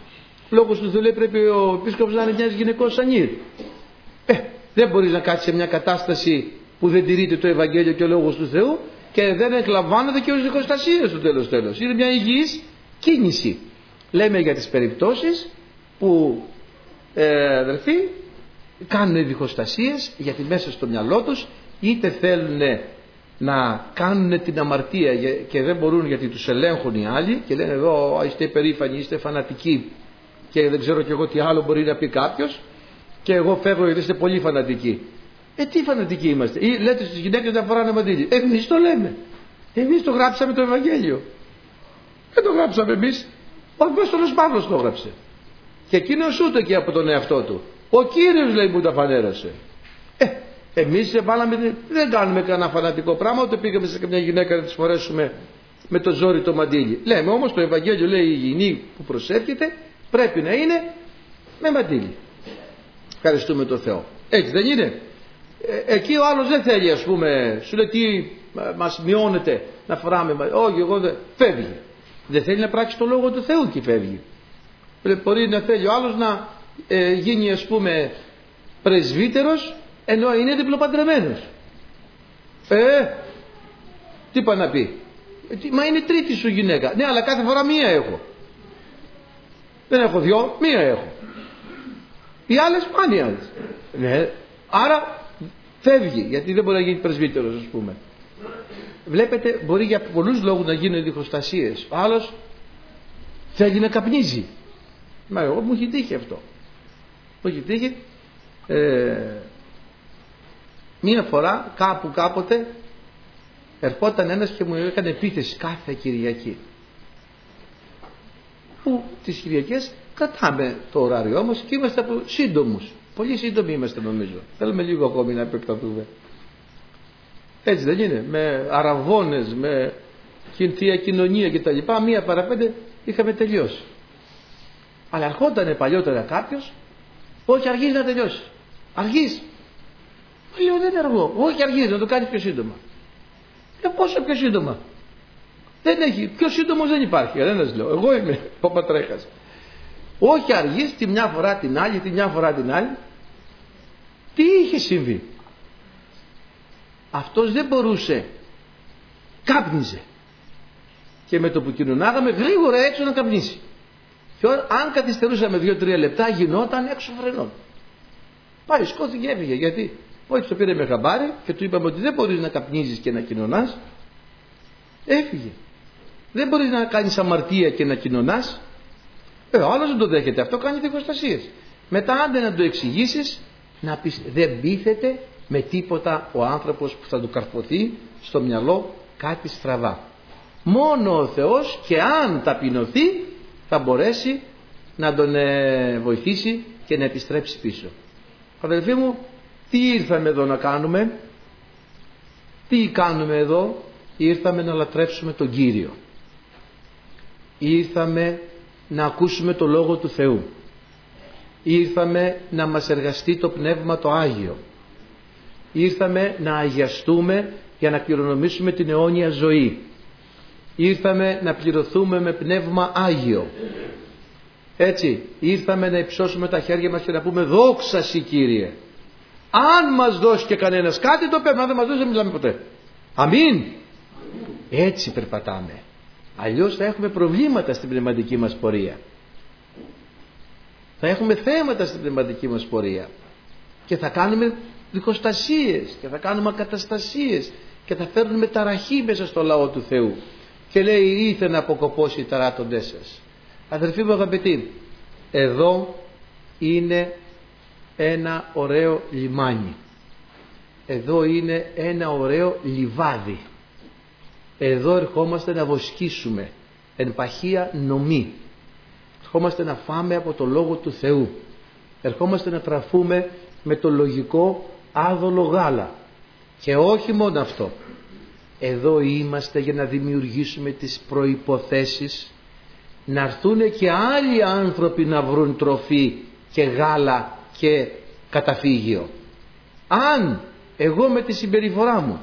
A: Λόγος του Θεού λέει πρέπει ο επίσκοπος να είναι μιας γυναικός ανήρ. Ε, δεν μπορείς να κάτσεις σε μια κατάσταση που δεν τηρείται το Ευαγγέλιο και ο Λόγος του Θεού και δεν εκλαμβάνονται και ως δικοστασίες στο τέλος τέλος. Είναι μια υγιής κίνηση. Λέμε για τις περιπτώσεις που ε, αδερφοί κάνουν διχοστασίες γιατί μέσα στο μυαλό τους είτε θέλουν να κάνουν την αμαρτία και δεν μπορούν γιατί τους ελέγχουν οι άλλοι και λένε εδώ είστε υπερήφανοι, είστε φανατικοί και δεν ξέρω και εγώ τι άλλο μπορεί να πει κάποιος και εγώ φεύγω γιατί είστε πολύ φανατικοί. Ε τι φανατικοί είμαστε? Ή λέτε στις γυναίκες να φοράνε μαντίλι. Εμείς το λέμε. Εμείς το γράψαμε το Ευαγγέλιο. Δεν το γράψαμε εμείς. Ο Απόστολος Παύλος το έγραψε. Και εκείνος ούτε και από τον εαυτό του. Ο Κύριος λέει που τα φανέρωσε. Ε, εμείς βάλαμε, δεν κάνουμε κανένα φανατικό πράγμα, ούτε πήγαμε σε καμιά γυναίκα να της φορέσουμε με το ζόρι το μαντίλι. Λέμε όμως το Ευαγγέλιο λέει η υγιεινή που προσεύχεται πρέπει να είναι με μαντίλι. Ευχαριστούμε τον Θεό. Έτσι δεν είναι? Ε, εκεί ο άλλος δεν θέλει, ας πούμε, σου λέει τι μας μειώνεται να φοράμε μαντίλι. Όχι, εγώ δεν. Φεύγει. Δεν θέλει να πράξει το λόγο του Θεού και φεύγει. Μπορεί να θέλει ο άλλος να ε, γίνει, ας πούμε, πρεσβύτερος ενώ είναι διπλοπαντρεμένος. Ε, τι πάει να πει? Μα είναι τρίτη σου γυναίκα. Ναι, αλλά κάθε φορά μία έχω. Δεν έχω δυο, μία έχω. Οι άλλες πάνε οι άλλες. Ναι, άρα φεύγει, γιατί δεν μπορεί να γίνει πρεσβύτερος, ας πούμε. Βλέπετε, μπορεί για πολλούς λόγους να γίνουν διχοστασίες. Ο άλλος θέλει να καπνίζει. Μα εγώ μου έχει τύχει αυτό. Μου έχει τύχει ε, μία φορά κάπου κάποτε ερχόταν ένας και μου έκανε επίθεση κάθε Κυριακή. Που τις Κυριακές κρατάμε το ωράριό μας και είμαστε από σύντομους. Πολύ σύντομοι είμαστε νομίζω. Θέλουμε λίγο ακόμη να επεκταθούμε. Έτσι δεν είναι? Με αραβώνες, με θεία κοινωνία κτλ. Μία παραπέντε είχαμε τελειώσει. Αλλά ερχόταν παλιότερα κάποιος, όχι αργείς να τελειώσει. Αργείς. Λέω δεν αργώ. Όχι αργείς, να το κάνεις πιο σύντομα. Ε, πόσο πιο σύντομα? Δεν έχει. Πιο σύντομος δεν υπάρχει. Κανένας λέω. Εγώ είμαι ο πατρέχας. Όχι αργείς, τη μια φορά την άλλη, τη μια φορά την άλλη. Τι είχε συμβεί? Αυτός δεν μπορούσε. Κάπνιζε. Και με το που κοινωνάγαμε γρήγορα έξω να καπνίσει. Και αν καθυστερούσαμε δύο-τρία λεπτά γινόταν έξω φρενών. Πάει, σκόθηκε και έφυγε. Γιατί όχι το πήρε με χαμπάρι και του είπαμε ότι δεν μπορείς να καπνίζεις και να κοινωνάς. Έφυγε. Δεν μπορείς να κάνεις αμαρτία και να κοινωνάς. Ε, ο άλλος δεν το δέχεται. Αυτό κάνει διχοστασίες. Μετά άντε να το εξηγήσεις, να πεις δεν πείθεται με τίποτα ο άνθρωπος που θα του καρποθεί στο μυαλό κάτι στραβά. Μόνο ο Θεός και αν ταπεινωθεί θα μπορέσει να τον ε, βοηθήσει και να επιστρέψει πίσω. Αδελφοί μου, τι ήρθαμε εδώ να κάνουμε? Τι κάνουμε εδώ? Ήρθαμε να λατρεύσουμε τον Κύριο. Ήρθαμε να ακούσουμε το Λόγο του Θεού. Ήρθαμε να μας εργαστεί το Πνεύμα το Άγιο. Ήρθαμε να αγιαστούμε για να κληρονομήσουμε την αιώνια ζωή. Ήρθαμε να πληρωθούμε με Πνεύμα Άγιο. Έτσι, ήρθαμε να υψώσουμε τα χέρια μας και να πούμε δόξα Συ Κύριε. Αν μας δώσει και κανένας κάτι το παίρνουμε, αν δεν μας δώσει δεν μιλάμε ποτέ. Αμήν. Έτσι περπατάμε. Αλλιώς θα έχουμε προβλήματα στην πνευματική μας πορεία. Θα έχουμε θέματα στην πνευματική μας πορεία. Και θα κάνουμε διχοστασίες και θα κάνουμε ακαταστασίες και θα φέρνουμε ταραχή μέσα στο λαό του Θεού. Και λέει ήρθε να αποκοπώσει οι ταράτοντές σας. Αδερφοί μου αγαπητοί, εδώ είναι ένα ωραίο λιμάνι. Εδώ είναι ένα ωραίο λιβάδι. Εδώ ερχόμαστε να βοσκήσουμε εν παχεία νομή. Ερχόμαστε να φάμε από το Λόγο του Θεού. Ερχόμαστε να τραφούμε με το λογικό άδολο γάλα. Και όχι μόνο αυτό. Εδώ είμαστε για να δημιουργήσουμε τις προϋποθέσεις να έρθουν και άλλοι άνθρωποι να βρουν τροφή και γάλα και καταφύγιο. Αν εγώ με τη συμπεριφορά μου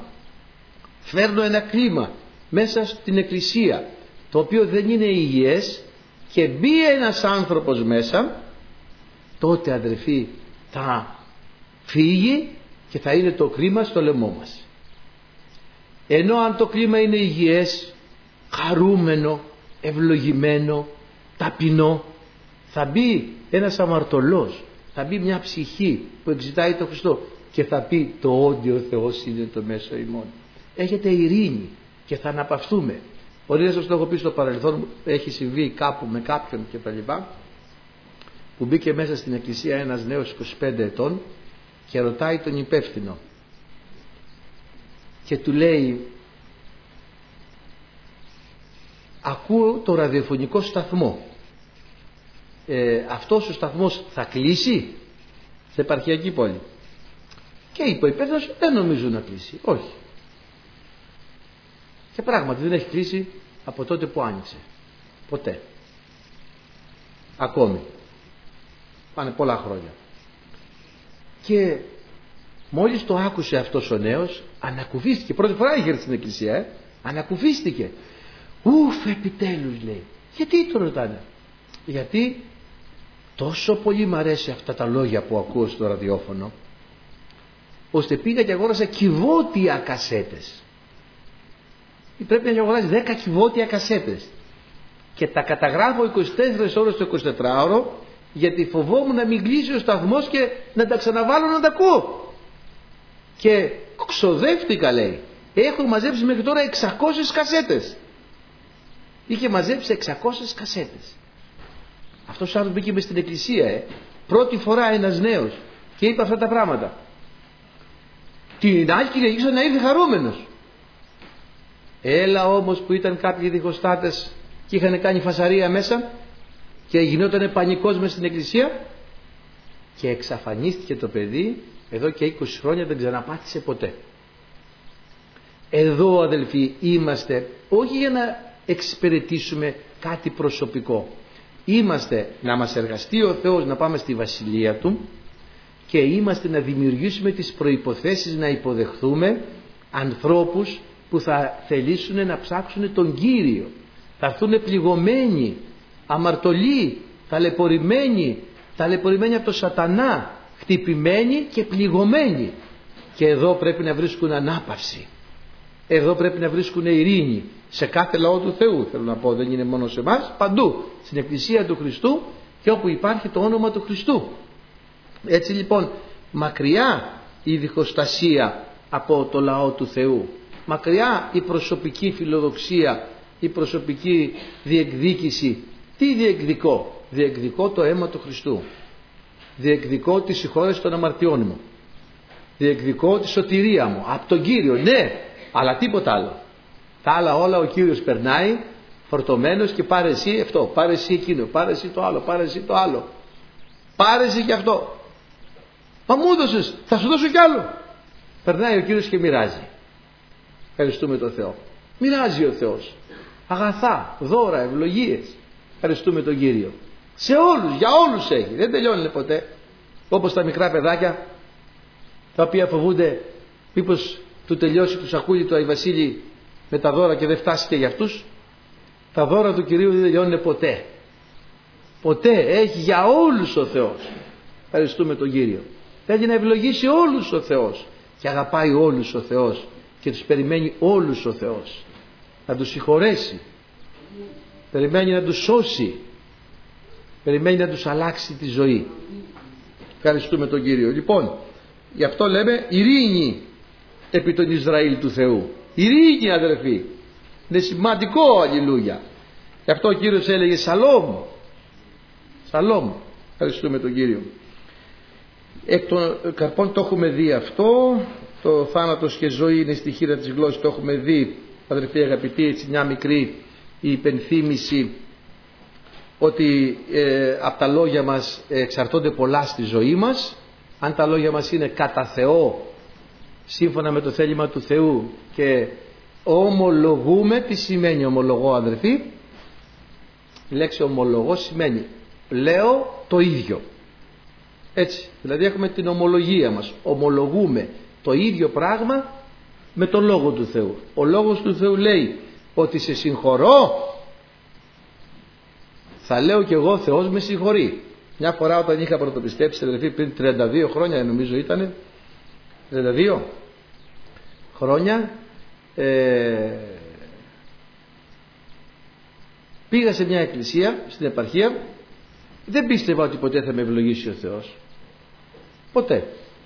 A: φέρνω ένα κλίμα μέσα στην εκκλησία το οποίο δεν είναι υγιές, και μπει ένας άνθρωπος μέσα, τότε αδερφοί θα φύγει και θα είναι το κλίμα στο λαιμό μας. Ενώ αν το κλίμα είναι υγιές, χαρούμενο, ευλογημένο, ταπεινό, θα μπει ένας αμαρτωλός, θα μπει μια ψυχή που εξητάει τον Χριστό και θα πει το όντι ο Θεός είναι το μέσο ημών. Έχετε ειρήνη και θα αναπαυθούμε. Μπορεί να σας το έχω πει στο παρελθόν, έχει συμβεί κάπου με κάποιον και τα λοιπά, που μπήκε μέσα στην εκκλησία ένας νέος είκοσι πέντε ετών και ρωτάει τον υπεύθυνο και του λέει, ακούω το ραδιοφωνικό σταθμό, ε, αυτός ο σταθμός θα κλείσει σε επαρχιακή πόλη? Και είπε ο υπεύθυνος, δεν νομίζω να κλείσει. Όχι. Και πράγματι δεν έχει κλείσει από τότε που άνοιξε. Ποτέ. Ακόμη. Πάνε πολλά χρόνια. Και μόλις το άκουσε αυτός ο νέος, ανακουφίστηκε. Πρώτη φορά είχε έρθει στην εκκλησία, ε? Ανακουφίστηκε. Ουφ, επιτέλους, λέει. Γιατί το ρωτάνε? Γιατί τόσο πολύ μ' αρέσει αυτά τα λόγια που ακούω στο ραδιόφωνο, ώστε πήγα και αγόρασα κυβότια κασέτες. Πρέπει να αγοράσει δέκα κυβότια κασέτες και τα καταγράφω είκοσι τέσσερις ώρες το εικοσιτετράωρο, γιατί φοβόμουν να μην κλείσει ο σταθμός και να τα ξαναβάλω να τα ακούω. Και ξοδεύτηκα, λέει. Έχω μαζέψει μέχρι τώρα εξακόσιες κασέτες. Είχε μαζέψει εξακόσιες κασέτες. Αυτός ο άνθρωπος μπήκε μες στην εκκλησία, ε. πρώτη φορά ένας νέος, και είπε αυτά τα πράγματα. Την άλλη Κυριακή να ήρθε χαρούμενος. Έλα όμως που ήταν κάποιοι διχοστάτες και είχαν κάνει φασαρία μέσα και γινόταν πανικός μες στην εκκλησία και εξαφανίστηκε το παιδί. Εδώ και είκοσι χρόνια δεν ξαναπάτησε ποτέ. Εδώ, αδελφοί, είμαστε όχι για να εξυπηρετήσουμε κάτι προσωπικό. Είμαστε να μας εργαστεί ο Θεός να πάμε στη Βασιλεία Του, και είμαστε να δημιουργήσουμε τις προϋποθέσεις να υποδεχθούμε ανθρώπους που θα θελήσουν να ψάξουν τον Κύριο. Θα έρθουν πληγωμένοι, αμαρτωλοί, ταλαιπωρημένοι, ταλαιπωρημένοι από το σατανά, χτυπημένοι και πληγωμένοι. Και εδώ πρέπει να βρίσκουν ανάπαυση. Εδώ πρέπει να βρίσκουν ειρήνη σε κάθε λαό του Θεού. Θέλω να πω, δεν είναι μόνο σε εμάς, παντού στην Εκκλησία του Χριστού και όπου υπάρχει το όνομα του Χριστού. Έτσι λοιπόν, μακριά η διχοστασία από το λαό του Θεού, μακριά η προσωπική φιλοδοξία, η προσωπική διεκδίκηση. Τι διεκδικώ? Διεκδικώ το αίμα του Χριστού, διεκδικώ τη συγχώρεση των αμαρτιών μου, διεκδικώ τη σωτηρία μου από τον Κύριο, ναι, αλλά τίποτα άλλο. Τα άλλα όλα ο Κύριος περνάει φορτωμένος και πάρε εσύ αυτό, πάρε εσύ εκείνο, πάρε εσύ το άλλο, πάρε εσύ το άλλο, πάρε εσύ και αυτό. Μα μου έδωσες, θα σου δώσω κι άλλο. Περνάει ο Κύριος και μοιράζει. Ευχαριστούμε τον Θεό. Μοιράζει ο Θεός αγαθά, δώρα, ευλογίες. Ευχαριστούμε τον Κύριο. Σε όλους, για όλους έχει. Δεν τελειώνει ποτέ. Όπως τα μικρά παιδάκια, τα οποία φοβούνται μήπως του τελειώσει του σακούλι του Άι Βασίλη με τα δώρα και δεν φτάσει και για αυτούς. Τα δώρα του Κυρίου δεν τελειώνουν ποτέ. Ποτέ. Έχει για όλους ο Θεός. Ευχαριστούμε τον Κύριο. Θέλει να ευλογήσει όλους ο Θεός και αγαπάει όλους ο Θεός και τους περιμένει όλους ο Θεός να τους συγχωρέσει, περιμένει να τους σώσει, περιμένει να τους αλλάξει τη ζωή. Ευχαριστούμε τον Κύριο. Λοιπόν, γι' αυτό λέμε ειρήνη επί τον Ισραήλ του Θεού. Ειρήνη, αδερφοί, είναι σημαντικό. Αλληλούια. Γι' αυτό ο Κύριος έλεγε σαλόμ, σαλόμ. Ευχαριστούμε τον Κύριο. Εκ των καρπών το έχουμε δει αυτό. Το θάνατος και ζωή είναι στη χείρα της γλώσσης, το έχουμε δει, αδερφοί αγαπητοί. Έτσι μια μικρή υπενθύμηση ότι ε, από τα λόγια μας εξαρτώνται πολλά στη ζωή μας. Αν τα λόγια μας είναι κατά Θεό, σύμφωνα με το θέλημα του Θεού, και ομολογούμε, τι σημαίνει ομολογώ, αδερφοί? Η λέξη ομολογώ σημαίνει λέω το ίδιο. Έτσι, δηλαδή έχουμε την ομολογία μας, ομολογούμε το ίδιο πράγμα με τον Λόγο του Θεού. Ο Λόγος του Θεού λέει ότι σε συγχωρώ, θα λέω κι εγώ Θεός με συγχωρεί. Μια φορά όταν είχα πρωτοπιστέψει αδελφοί πριν τριάντα δύο χρόνια νομίζω ήτανε, τριάντα δύο χρόνια, ε, πήγα σε μια εκκλησία στην επαρχία, δεν πίστευα ότι ποτέ θα με ευλογήσει ο Θεός, ποτέ.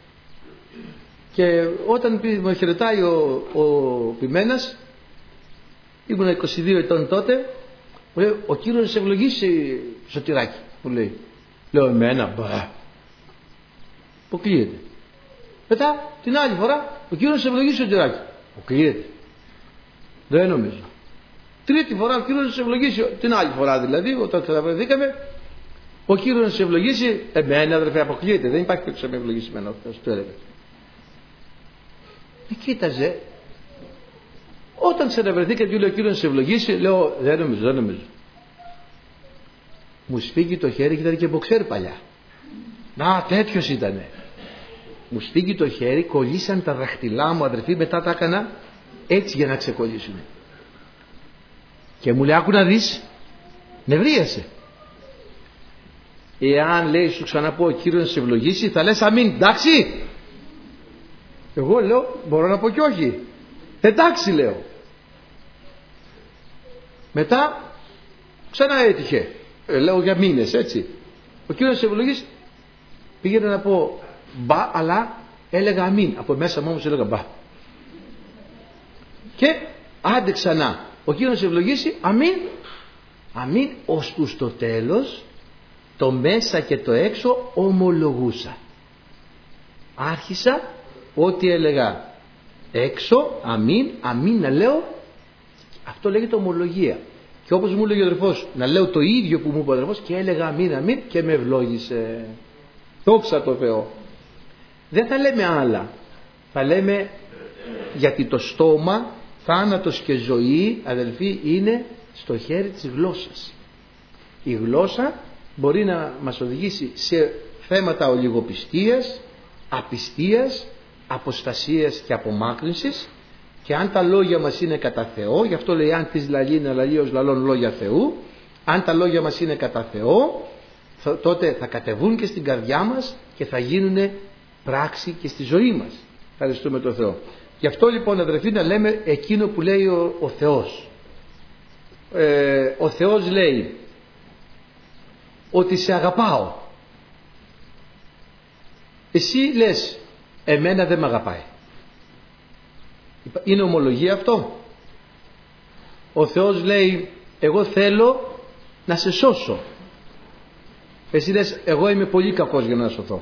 A: Και όταν με χαιρετάει ο, ο Ποιμένας, ήμουν είκοσι δύο ετών τότε, μου λέει, ο Κύριος σε ευλογήσει Σωτηράκη, μου λέει. Λέω εμένα, μπα, αποκλείεται. Μετά την άλλη φορά, ο Κύριος σε ευλογήσει Σωτηράκη, αποκλείεται. Δεν νομίζω. Τρίτη φορά, ο Κύριος σε ευλογήσει, την άλλη φορά δηλαδή, όταν θα βρεθήκαμε, ο Κύριος σε ευλογήσει εμένα, αδερφέ, αποκλείεται. Δεν υπάρχει περίπτωση να με ευλογήσει εμένα, ο Θεός του έλεγε. Με κοίταζε. Όταν συναντηθήκα και λέει ο Κύριος σε ευλογήσει, λέω δεν νομίζω, δεν νομίζω. Μου σφίγγει το χέρι και ήταν και μποξέρ παλιά. Να, τέτοιος ήτανε. Μου σφίγγει το χέρι, κολλήσαν τα δαχτυλά μου αδερφοί, μετά τα έκανα έτσι για να ξεκολλήσουν. Και μου λέει, άκου να δεις, νευρίασε. Εάν λέει σου ξαναπώ ο Κύριος να σε ευλογήσει, θα λες αμήν, εντάξει. Εγώ λέω, μπορώ να πω και όχι. Εντάξει λέω. Μετά ξανά έτυχε, ε, λέω για μήνες έτσι. Ο Κύριος σε ευλογήσει, πήγαινε να πω μπα, αλλά έλεγα αμήν. Από μέσα μου όμως έλεγα μπα. Και άντε ξανά, ο Κύριος σε ευλογήσει, αμήν. Αμήν, ώσπου στο τέλος το μέσα και το έξω ομολογούσα. Άρχισα ό,τι έλεγα έξω, αμήν, αμήν να λέω, αυτό λέγεται ομολογία. Και όπως μου έλεγε ο αδερφός, να λέω το ίδιο που μου είπε ο αδερφός, και έλεγα αμήν, αμήν και με ευλόγησε. Δόξα τω Θεώ. Δεν θα λέμε άλλα, θα λέμε, γιατί το στόμα, θάνατος και ζωή αδελφοί είναι στο χέρι της γλώσσας. Η γλώσσα μπορεί να μας οδηγήσει σε θέματα ολιγοπιστίας, απιστίας, αποστασίας και απομάκρυνσης, και αν τα λόγια μας είναι κατά Θεό, γι' αυτό λέει αν της λαλεί να λαλεί ως λαλών λόγια Θεού, αν τα λόγια μας είναι κατά Θεό, θα, τότε θα κατεβούν και στην καρδιά μας και θα γίνουν πράξη και στη ζωή μας. Ευχαριστούμε τον Θεό. Γι' αυτό λοιπόν αδερφοί να λέμε εκείνο που λέει ο, ο Θεός. Ε, ο Θεός λέει ότι σε αγαπάω. Εσύ λες εμένα δεν με αγαπάει. Είναι ομολογία αυτό? Ο Θεός λέει εγώ θέλω να σε σώσω. Εσύ λες εγώ είμαι πολύ κακός για να σωθώ.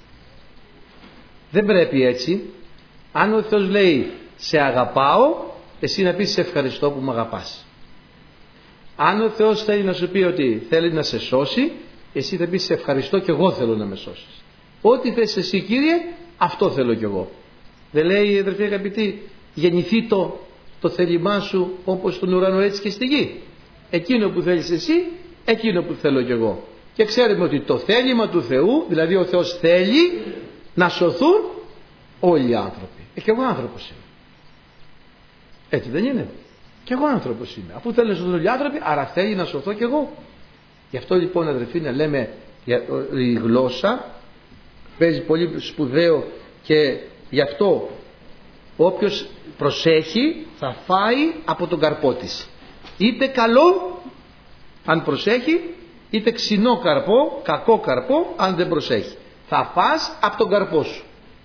A: Δεν πρέπει έτσι. Αν ο Θεός λέει σε αγαπάω, εσύ να πεις σε ευχαριστώ που με αγαπάς. Αν ο Θεός θέλει να σου πει ότι θέλει να σε σώσει, εσύ θα πεις σε ευχαριστώ και εγώ θέλω να με σώσεις. Ό,τι θες εσύ Κύριε, αυτό θέλω κι εγώ. Δεν λέει αδερφοί αγαπητοί, γεννηθεί το, το θέλημά σου όπως στον ουρανό έτσι και στη γη. Εκείνο που θέλεις εσύ, εκείνο που θέλω κι εγώ. Και ξέρουμε ότι το θέλημα του Θεού, δηλαδή ο Θεός θέλει να σωθούν όλοι οι άνθρωποι. Ε, και εγώ άνθρωπος είμαι. Έτσι δεν είναι? Και εγώ άνθρωπος είμαι. Αφού θέλει να σωθούν όλοι οι άνθρωποι, άρα θέλει να σωθώ κι εγώ. Γι' αυτό λοιπόν αδερφοί να λέμε, η γλώσσα παίζει πολύ σπουδαίο, και γι' αυτό όποιος προσέχει θα φάει από τον καρπό της. Είτε καλό αν προσέχει, είτε ξινό καρπό, κακό καρπό αν δεν προσέχει. Θα φας από τον καρπό σου.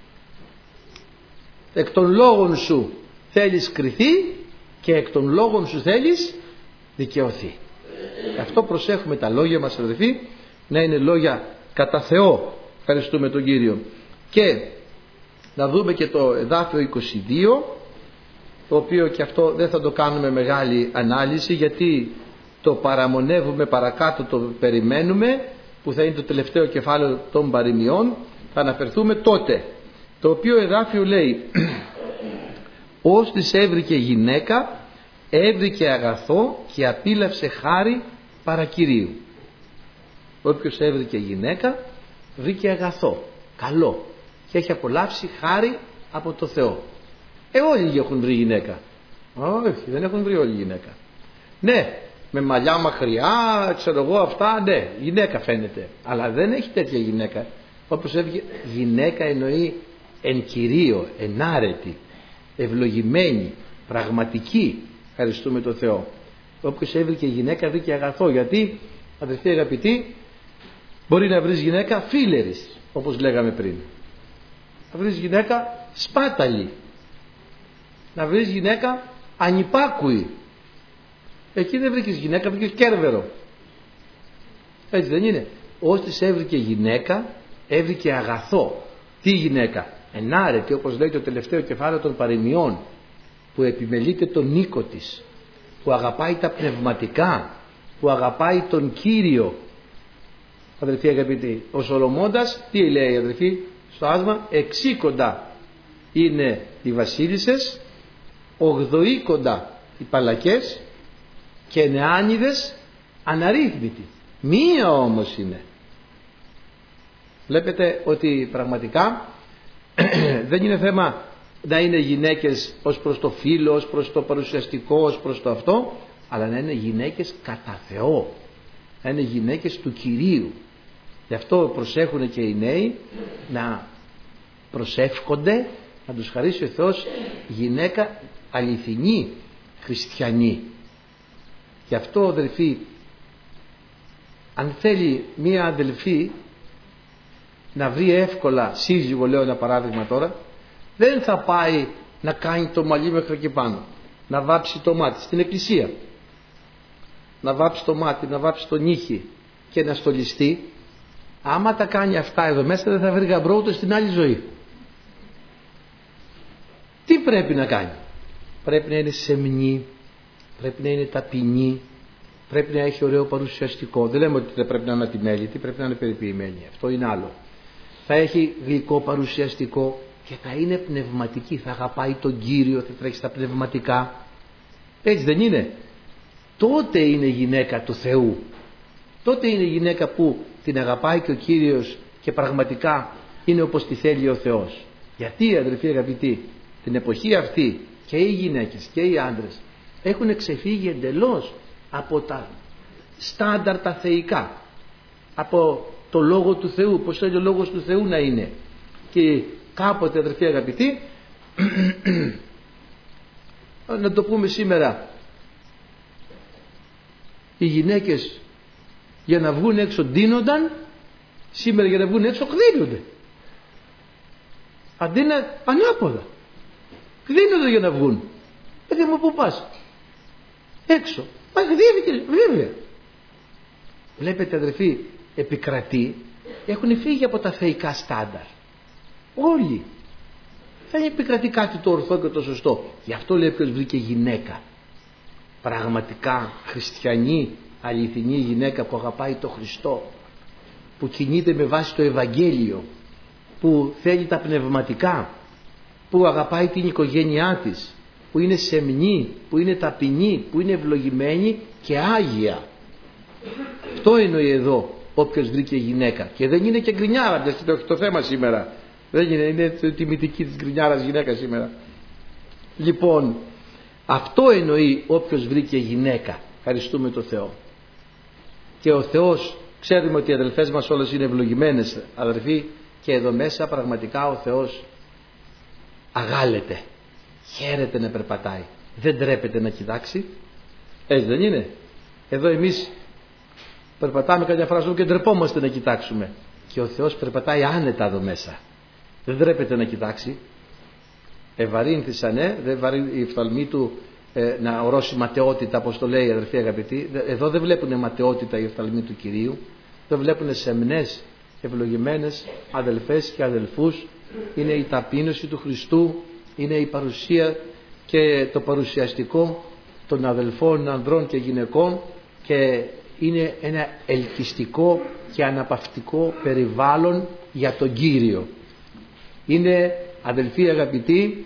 A: Εκ των λόγων σου θέλεις κριθεί και εκ των λόγων σου θέλεις δικαιωθεί. Γι' αυτό προσέχουμε τα λόγια μας αδελφοί να είναι λόγια κατά Θεό. Ευχαριστούμε τον Κύριο. Και να δούμε και το εδάφιο είκοσι δύο, το οποίο και αυτό δεν θα το κάνουμε μεγάλη ανάλυση, γιατί το παραμονεύουμε παρακάτω, το περιμένουμε, που θα είναι το τελευταίο κεφάλαιο των παροιμιών, θα αναφερθούμε τότε. Το οποίο εδάφιο λέει ως της έβρικε γυναίκα, έβρικε αγαθό και απίλαυσε χάρη παρά Κυρίου. Όποιος έβρικε γυναίκα βρήκε αγαθό, καλό, και έχει απολαύσει χάρη από το Θεό. Ε, όλοι έχουν βρει γυναίκα? Όχι, δεν έχουν βρει όλοι γυναίκα. Ναι, με μαλλιά μακριά, ξέρω εγώ αυτά, ναι, γυναίκα φαίνεται. Αλλά δεν έχει τέτοια γυναίκα. Όπως έβγε, γυναίκα εννοεί εν κυρίω, ενάρετη, ευλογημένη, πραγματική. Ευχαριστούμε τον Θεό. Όποιος έβρικε γυναίκα βρήκε αγαθό. Γιατί, αδελφοί αγαπητοί, μπορεί να βρεις γυναίκα φίλερης, όπως λέγαμε πριν. Να βρεις γυναίκα σπάταλη. Να βρεις γυναίκα ανυπάκουη. Εκεί δεν βρήκες γυναίκα, βρήκες κέρβερο. Έτσι δεν είναι? Ώστις έβρικε γυναίκα, έβρικε αγαθό. Τι γυναίκα? Ενάρετη, όπως λέει το τελευταίο κεφάλαιο των παροιμιών, που επιμελείται τον οίκο της, που αγαπάει τα πνευματικά, που αγαπάει τον Κύριο. Αδελφοί αγαπητοί, ο Σολομώντας τι λέει, αδελφοί, στο άσμα? Εξήκοντα είναι οι βασίλισσες, ογδοήκοντα οι παλακές και νεάνιδες αναρρύθμιτοι. Μία όμως είναι. Βλέπετε ότι πραγματικά δεν είναι θέμα να είναι γυναίκες ως προς το φύλο, ως προς το παρουσιαστικό, ως προς το αυτό, αλλά να είναι γυναίκες κατά Θεό, να είναι γυναίκες του Κυρίου. Γι' αυτό προσέχουν και οι νέοι να προσεύχονται, να τους χαρίσει ο Θεός γυναίκα αληθινή χριστιανή. Γι' αυτό, αδελφοί, αν θέλει μία αδελφή να βρει εύκολα σύζυγο, λέω ένα παράδειγμα τώρα, δεν θα πάει να κάνει το μαλλί μέχρι εκεί πάνω, να βάψει το μάτι στην εκκλησία, να βάψει το μάτι, να βάψει το νύχι και να στολιστεί. Άμα τα κάνει αυτά εδώ μέσα, δεν θα βρει γαμπρό ούτε στην άλλη ζωή. Τι πρέπει να κάνει? Πρέπει να είναι σεμνή, πρέπει να είναι ταπεινή, πρέπει να έχει ωραίο παρουσιαστικό. Δεν λέμε ότι δεν πρέπει να είναι ατιμέλητη, πρέπει να είναι περιποιημένη. Αυτό είναι άλλο. Θα έχει γλυκό παρουσιαστικό και θα είναι πνευματική. Θα αγαπάει τον Κύριο, θα τρέχει στα πνευματικά. Έτσι δεν είναι? Τότε είναι γυναίκα του Θεού. Τότε είναι γυναίκα που την αγαπάει και ο Κύριος και πραγματικά είναι όπως τη θέλει ο Θεός. Γιατί, αδελφοί αγαπητοί, την εποχή αυτή και οι γυναίκες και οι άντρες έχουν ξεφύγει εντελώς από τα στάνταρ τα θεϊκά, από το Λόγο του Θεού, πως θέλει ο Λόγος του Θεού να είναι. Και κάποτε, αδελφοί αγαπητοί, να το πούμε σήμερα, οι γυναίκες για να βγουν έξω ντύνονταν, σήμερα για να βγουν έξω κδίνονται. Αντί να ανάποδα, κδίνονται για να βγουν. Παιδί μου, πού πας? Έξω. Μα κδίνεται, βέβαια. Βλέπετε, αδελφοί, επικρατεί, έχουν φύγει από τα θεϊκά στάνταρ. Όλοι. Δεν επικρατεί κάτι το ορθό και το σωστό. Γι' αυτό λέει ποιος βρήκε γυναίκα. Πραγματικά χριστιανή, αληθινή γυναίκα που αγαπάει το Χριστό, που κινείται με βάση το Ευαγγέλιο, που θέλει τα πνευματικά, που αγαπάει την οικογένειά της, που είναι σεμνή, που είναι ταπεινή, που είναι ευλογημένη και άγια. Αυτό εννοεί εδώ όποιος βρήκε γυναίκα. Και δεν είναι και γκρινιάρα, γιατί το, το θέμα σήμερα δεν είναι, είναι τιμητική της γκρινιάρας γυναίκα σήμερα. Λοιπόν, αυτό εννοεί όποιος βρήκε γυναίκα. Ευχαριστούμε τον Θεό. Και ο Θεός, ξέρουμε ότι οι αδελφές μας όλες είναι ευλογημένες, αδελφοί, και εδώ μέσα πραγματικά ο Θεός αγάλεται, χαίρεται να περπατάει, δεν τρέπεται να κοιτάξει. Έτσι δεν είναι? Εδώ εμείς περπατάμε κάποια φορά και ντρεπόμαστε να κοιτάξουμε, και ο Θεός περπατάει άνετα εδώ μέσα, δεν τρέπεται να κοιτάξει. Ευαρύνθησαν, δεν βαρύ, η οφθαλμή του ε, να ορώσει ματαιότητα, όπως το λέει, αδελφοί αγαπητοί. Εδώ δεν βλέπουν ματαιότητα η οφθαλμή του Κυρίου, δεν βλέπουν σεμνές, ευλογημένες αδελφές και αδελφούς. Είναι η ταπείνωση του Χριστού, είναι η παρουσία και το παρουσιαστικό των αδελφών ανδρών και γυναικών, και είναι ένα ελκυστικό και αναπαυτικό περιβάλλον για τον Κύριο. Είναι, αδελφοί αγαπητοί,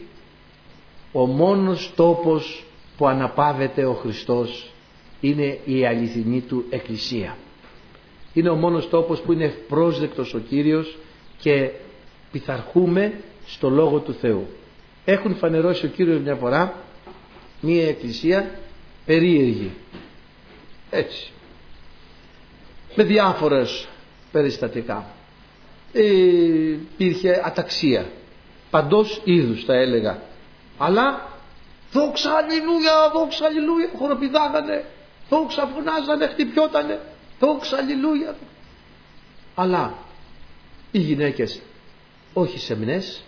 A: ο μόνος τόπος που αναπαύεται ο Χριστός, είναι η αληθινή του εκκλησία. Είναι ο μόνος τόπος που είναι ευπρόσδεκτος ο Κύριος και πειθαρχούμε στο Λόγο του Θεού. Έχουν φανερώσει ο Κύριος μια φορά μια εκκλησία περίεργη. Έτσι. Με διάφορες περιστατικά. Ε, υπήρχε αταξία. Παντός είδους θα έλεγα. Αλλά δόξα αλληλούια, δόξα αλληλούια, χοροπηδάγανε, δόξα φωνάζανε, χτυπιότανε, δόξα αλληλούια. Αλλά οι γυναίκες όχι σεμνές,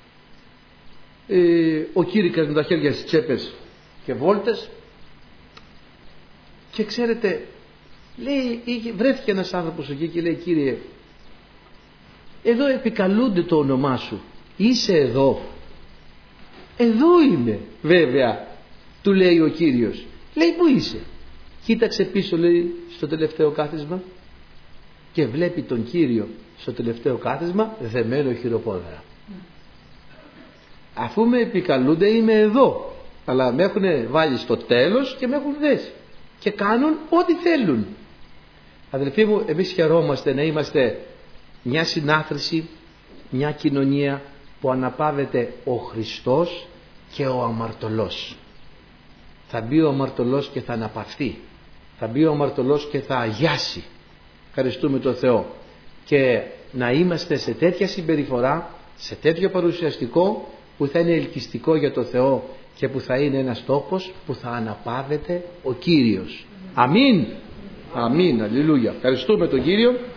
A: ε, ο κήρυκας με τα χέρια στις τσέπες και βόλτες. Και ξέρετε, λέει, βρέθηκε ένας άνθρωπος εκεί και λέει, Κύριε, εδώ επικαλούνται το όνομά σου, είσαι εδώ? Εδώ είμαι. Βέβαια, του λέει ο Κύριος. Λέει, πού είσαι? Κοίταξε πίσω, λέει, στο τελευταίο κάθισμα, και βλέπει τον Κύριο στο τελευταίο κάθισμα δεμένο χειροπόδαρα. Mm. Αφού με επικαλούνται, είμαι εδώ, αλλά με έχουν βάλει στο τέλος και με έχουν δέσει και κάνουν ό,τι θέλουν. Αδελφοί μου, εμείς χαιρόμαστε να είμαστε μια συνάθρηση, μια κοινωνία που αναπαύεται ο Χριστός και ο αμαρτωλός. Θα μπει ο αμαρτωλός και θα αναπαυθεί, θα μπει ο αμαρτωλός και θα αγιάσει. Ευχαριστούμε τον Θεό. Και να είμαστε σε τέτοια συμπεριφορά, σε τέτοιο παρουσιαστικό που θα είναι ελκυστικό για τον Θεό και που θα είναι ένας τόπος που θα αναπαύεται ο Κύριος. Αμήν. Αμήν. Αλληλούια. Ευχαριστούμε τον Κύριο.